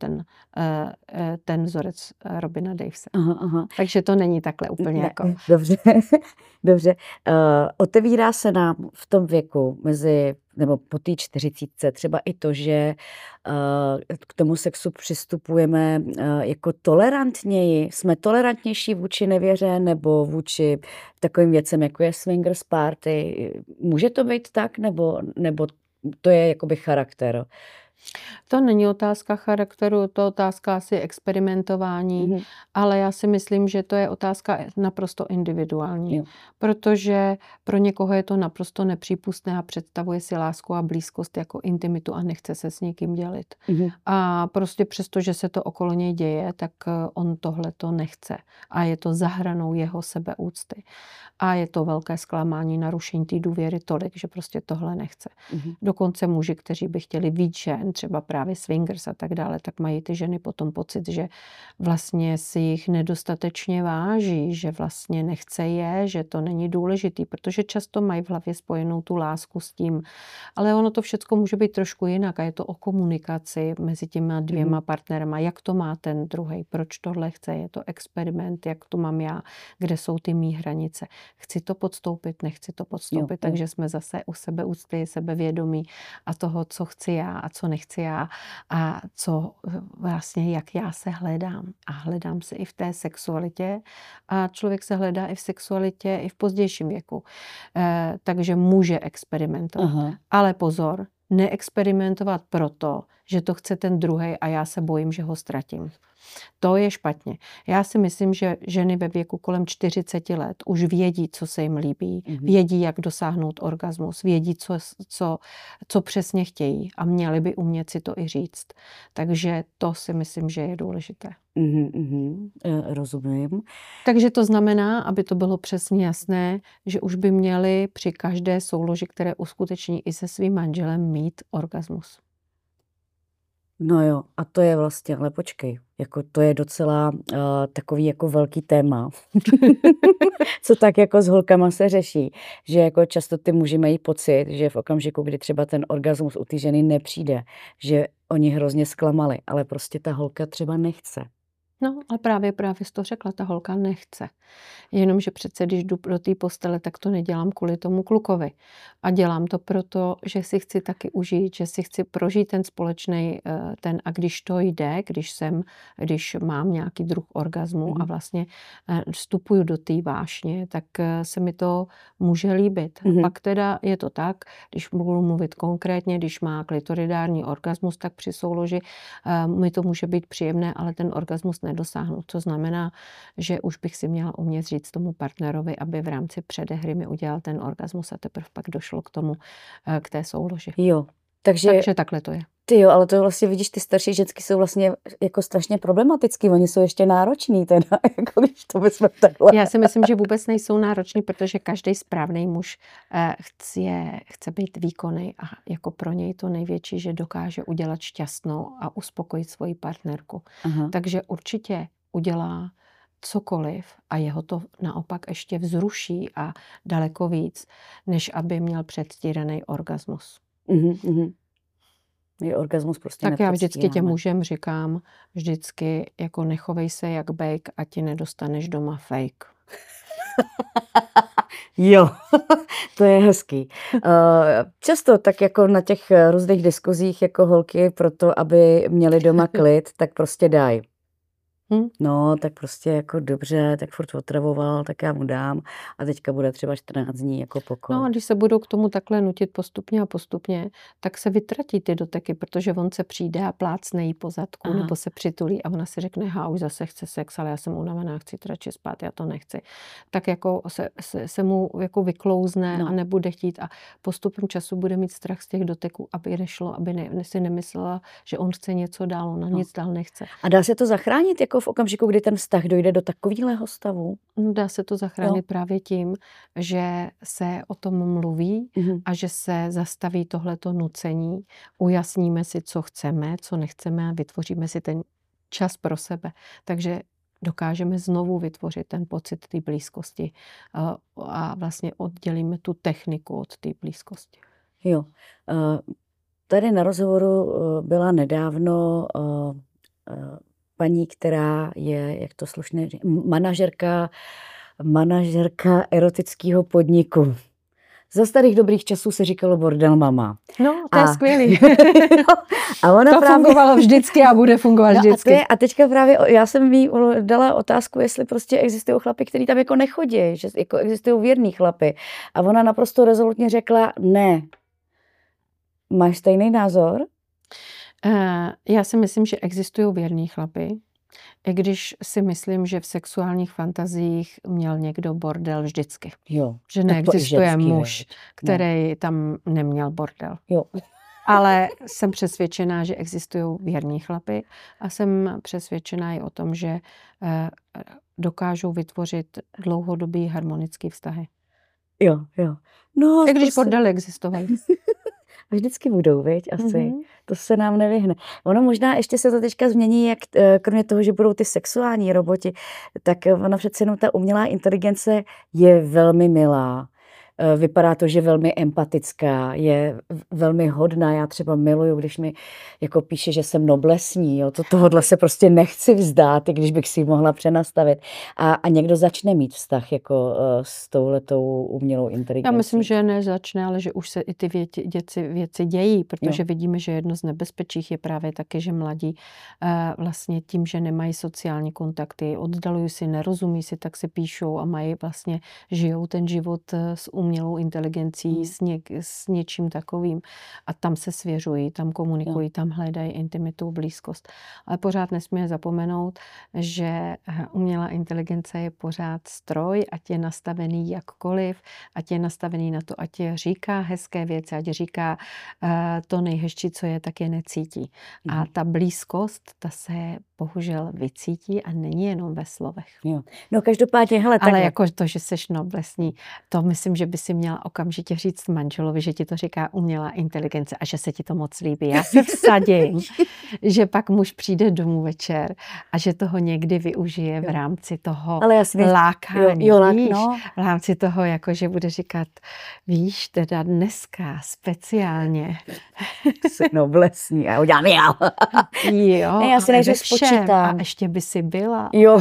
ten vzorec Robina Davise. Aha. Takže to není takhle úplně jako... Dobře. Otevírá se nám v tom věku nebo po té 40 třeba i to, že k tomu sexu přistupujeme jako tolerantněji. Jsme tolerantnější vůči nevěře nebo vůči takovým věcem, jako je swingers party. Může to být tak, nebo to je jakoby charakter? To není otázka charakteru, to je otázka asi experimentování, ale já si myslím, že to je otázka naprosto individuální, protože pro někoho je to naprosto nepřípustné a představuje si lásku a blízkost jako intimitu a nechce se s někým dělit. A prostě přesto, že se to okolo něj děje, tak on tohle to nechce a je to za hranou jeho sebeúcty. A je to velké zklamání, narušení té důvěry tolik, že prostě tohle nechce. Dokonce muži, kteří by chtěli víc žen, třeba právě swingers a tak dále, tak mají ty ženy potom pocit, že vlastně si jich nedostatečně váží, že vlastně nechce je, že to není důležitý, protože často mají v hlavě spojenou tu lásku s tím. Ale ono to všecko může být trošku jinak a je to o komunikaci mezi těma dvěma partnerama, jak to má ten druhej, proč tohle chce, je to experiment, jak to mám já, kde jsou ty mý hranice. Chci to podstoupit, nechci to podstoupit, takže jsme zase u sebeúcty, sebevědomí a toho, co chci já a co nechci já a co vlastně, jak já se hledám. A hledám se i v té sexualitě a člověk se hledá i v sexualitě i v pozdějším věku. Takže může experimentovat. Ale pozor, neexperimentovat proto, že to chce ten druhej a já se bojím, že ho ztratím. To je špatně. Já si myslím, že ženy ve věku kolem 40 let už vědí, co se jim líbí, vědí, jak dosáhnout orgasmus, vědí, co přesně chtějí a měly by umět si to i říct. Takže to si myslím, že je důležité. Rozumím. Takže to znamená, aby to bylo přesně jasné, že už by měli při každé souloži, které uskuteční i se svým manželem, mít orgasmus. No jo, a to je vlastně, ale počkej, jako to je docela takový jako velký téma, co tak jako s holkama se řeší, že jako často ty muži mají pocit, že v okamžiku, kdy třeba ten orgasmus u té ženy nepřijde, že oni hrozně zklamali, ale prostě ta holka třeba nechce. No, ale právě jsi to řekla, ta holka nechce. Jenomže přece, když jdu do té postele, tak to nedělám kvůli tomu klukovi. A dělám to proto, že si chci taky užít, že si chci prožít ten společný a když to jde, když mám nějaký druh orgazmu a vlastně vstupuju do té vášně, tak se mi to může líbit. A pak teda je to tak, když budu mluvit konkrétně, když má klitoridální orgasmus, tak při souloži mi to může být příjemné, ale ten orgasmus nedosáhnu. To znamená, že už bych si měla umět říct tomu partnerovi, aby v rámci předehry mi udělal ten orgasmus a teprve pak došlo k té souloži. Jo, takže takhle to je. Ty jo, ale to vlastně vidíš, ty starší ženský jsou vlastně jako strašně problematický, oni jsou ještě nároční teda, jako když to bychom takhle. Já si myslím, že vůbec nejsou nároční, protože každý správný muž chce být výkonný a jako pro něj to největší, že dokáže udělat šťastnou a uspokojit svoji partnerku. Takže určitě udělá cokoliv a jeho to naopak ještě vzruší a daleko víc, než aby měl předstíraný orgasmus. Je orgasmus prostě tak já vždycky těm mužem říkám, vždycky jako nechovej se jak bejk a ti nedostaneš doma fake. Jo, to je hezký. Často tak jako na těch různých diskuzích jako holky proto, aby měli doma klid, tak prostě dají. No, tak prostě jako dobře, tak furt otravoval, tak já mu dám a teďka bude třeba 14 dní jako pokoj. No a když se budou k tomu takhle nutit postupně, tak se vytratí ty doteky, protože on se přijde a plácne jí po zadku nebo se přitulí a ona si řekne, už zase chce sex, ale já jsem unavená, chci radši spát, já to nechci. Tak jako se mu jako vyklouzne a nebude chtít a postupem času bude mít strach z těch doteků, aby nešlo, aby si nemyslela, že on chce něco dál, ona nic dál nechce. A dá se to zachránit jako v okamžiku, kdy ten vztah dojde do takového stavu? Dá se to zachránit právě tím, že se o tom mluví a že se zastaví tohleto nucení, ujasníme si, co chceme, co nechceme a vytvoříme si ten čas pro sebe. Takže dokážeme znovu vytvořit ten pocit té blízkosti a vlastně oddělíme tu techniku od té blízkosti. Jo. Tady na rozhovoru byla nedávno paní, která je, jak to slušně říct, manažerka erotického podniku. Za starých dobrých časů se říkalo bordel mama. No, to je skvělý. A ona to fungovalo vždycky a bude fungovat vždycky. A teďka právě, já jsem jí dala otázku, jestli prostě existují chlapy, kteří tam jako nechodí, že jako existují věrní chlapy. A ona naprosto rezolutně řekla, ne. Máš stejný názor? Já si myslím, že existují věrní chlapy, i když si myslím, že v sexuálních fantaziích měl někdo bordel vždycky. Jo. Že neexistuje muž, který tam neměl bordel. Jo. Ale jsem přesvědčená, že existují věrní chlapy a jsem přesvědčená i o tom, že dokážou vytvořit dlouhodobý harmonický vztahy. Jo. No, i když bordely existovaly. A vždycky budou, viď? Asi. To se nám nevyhne. Ono možná ještě se to teďka změní, jak kromě toho, že budou ty sexuální roboti, tak ona přece jenom ta umělá inteligence je velmi milá. Vypadá to, že velmi empatická, je velmi hodná. Já třeba miluju, když mi jako píše, že jsem noblesní. Jo. Tohodle se prostě nechci vzdát, i když bych si ji mohla přenastavit. A někdo začne mít vztah jako s touhletou umělou inteligencí. Já myslím, že nezačne, ale že už se i ty věci dějí, protože vidíme, že jedno z nebezpečích je právě taky, že mladí vlastně tím, že nemají sociální kontakty, oddalují si, nerozumí si, tak si píšou a mají vlastně, žijou ten život s umělou inteligencí, s něčím takovým. A tam se svěřují, tam komunikují, tam hledají intimitu, blízkost. Ale pořád nesmíme zapomenout, že umělá inteligence je pořád stroj, ať je nastavený jakkoliv, ať je nastavený na to, ať je říká hezké věci, ať říká to nejhezčí, co je, tak je necítí. A ta blízkost, ta se bohužel vycítí a není jenom ve slovech. Jo. No každopádně, hele, ale jako to, že seš noblesní, to myslím, že by si měla okamžitě říct manželovi, že ti to říká umělá inteligence a že se ti to moc líbí. Já si vsadím, že pak muž přijde domů večer a že toho někdy využije v rámci toho lákání. V rámci toho, jako že bude říkat, víš, teda dneska speciálně. Jsi noblesní a udělám já. Jo, ne, já si než spočítám. A ještě by si byla. Jo.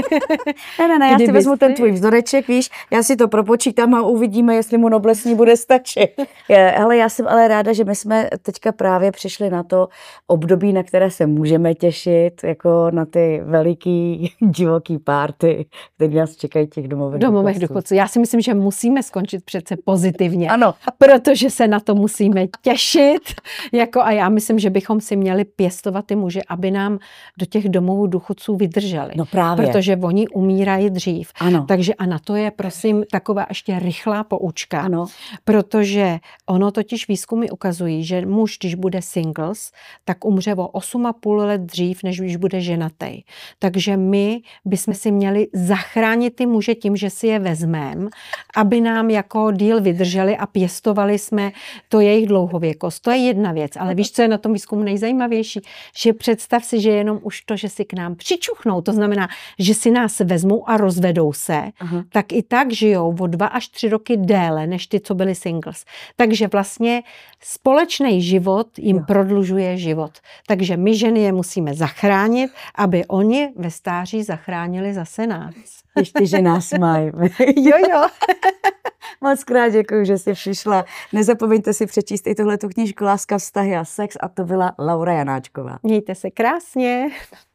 ne, já si vezmu ten tvůj vzoreček, víš, já si to propočítám a uvidíme, jestli mu noblesní bude stačit. Ale já jsem ale ráda, že my jsme teďka právě přišli na to období, na které se můžeme těšit, jako na ty veliký divoký párty, které nás čekají těch domových důchodců. Já si myslím, že musíme skončit přece pozitivně. Ano. Protože se na to musíme těšit. A já myslím, že bychom si měli pěstovat ty muže, aby nám do těch domovů důchodců vydrželi. No právě. Protože oni umírají dřív. Ano. Takže a na to je, prosím, taková ještě rychlá poučka. Ano. Protože ono totiž výzkumy ukazují, že muž, když bude singles, tak umře o 8,5 let dřív, než když bude ženatý. Takže my bychom si měli zachránit ty muže tím, že si je vezmeme, aby nám jako díl vydrželi a pěstovali jsme to jejich dlouhověkost. To je jedna věc. Ale víš, co je na tom výzkumu nejzajímavější? Že představ si, že jenom už to, že si k nám přičuchnou, to znamená, že si nás vezmou a rozvedou se, tak i tak žijou o 2 až 3 roky déle, než ty, co byli singles. Takže vlastně společný život jim prodlužuje život. Takže my ženy je musíme zachránit, aby oni ve stáří zachránili zase nás. Ještě, že nás mají. Jo. Moc krát děkuji, že jsi přišla. Nezapomeňte si přečíst i tuhletu knížku Láska, vztahy a sex a to byla Laura Janáčková. Mějte se krásně.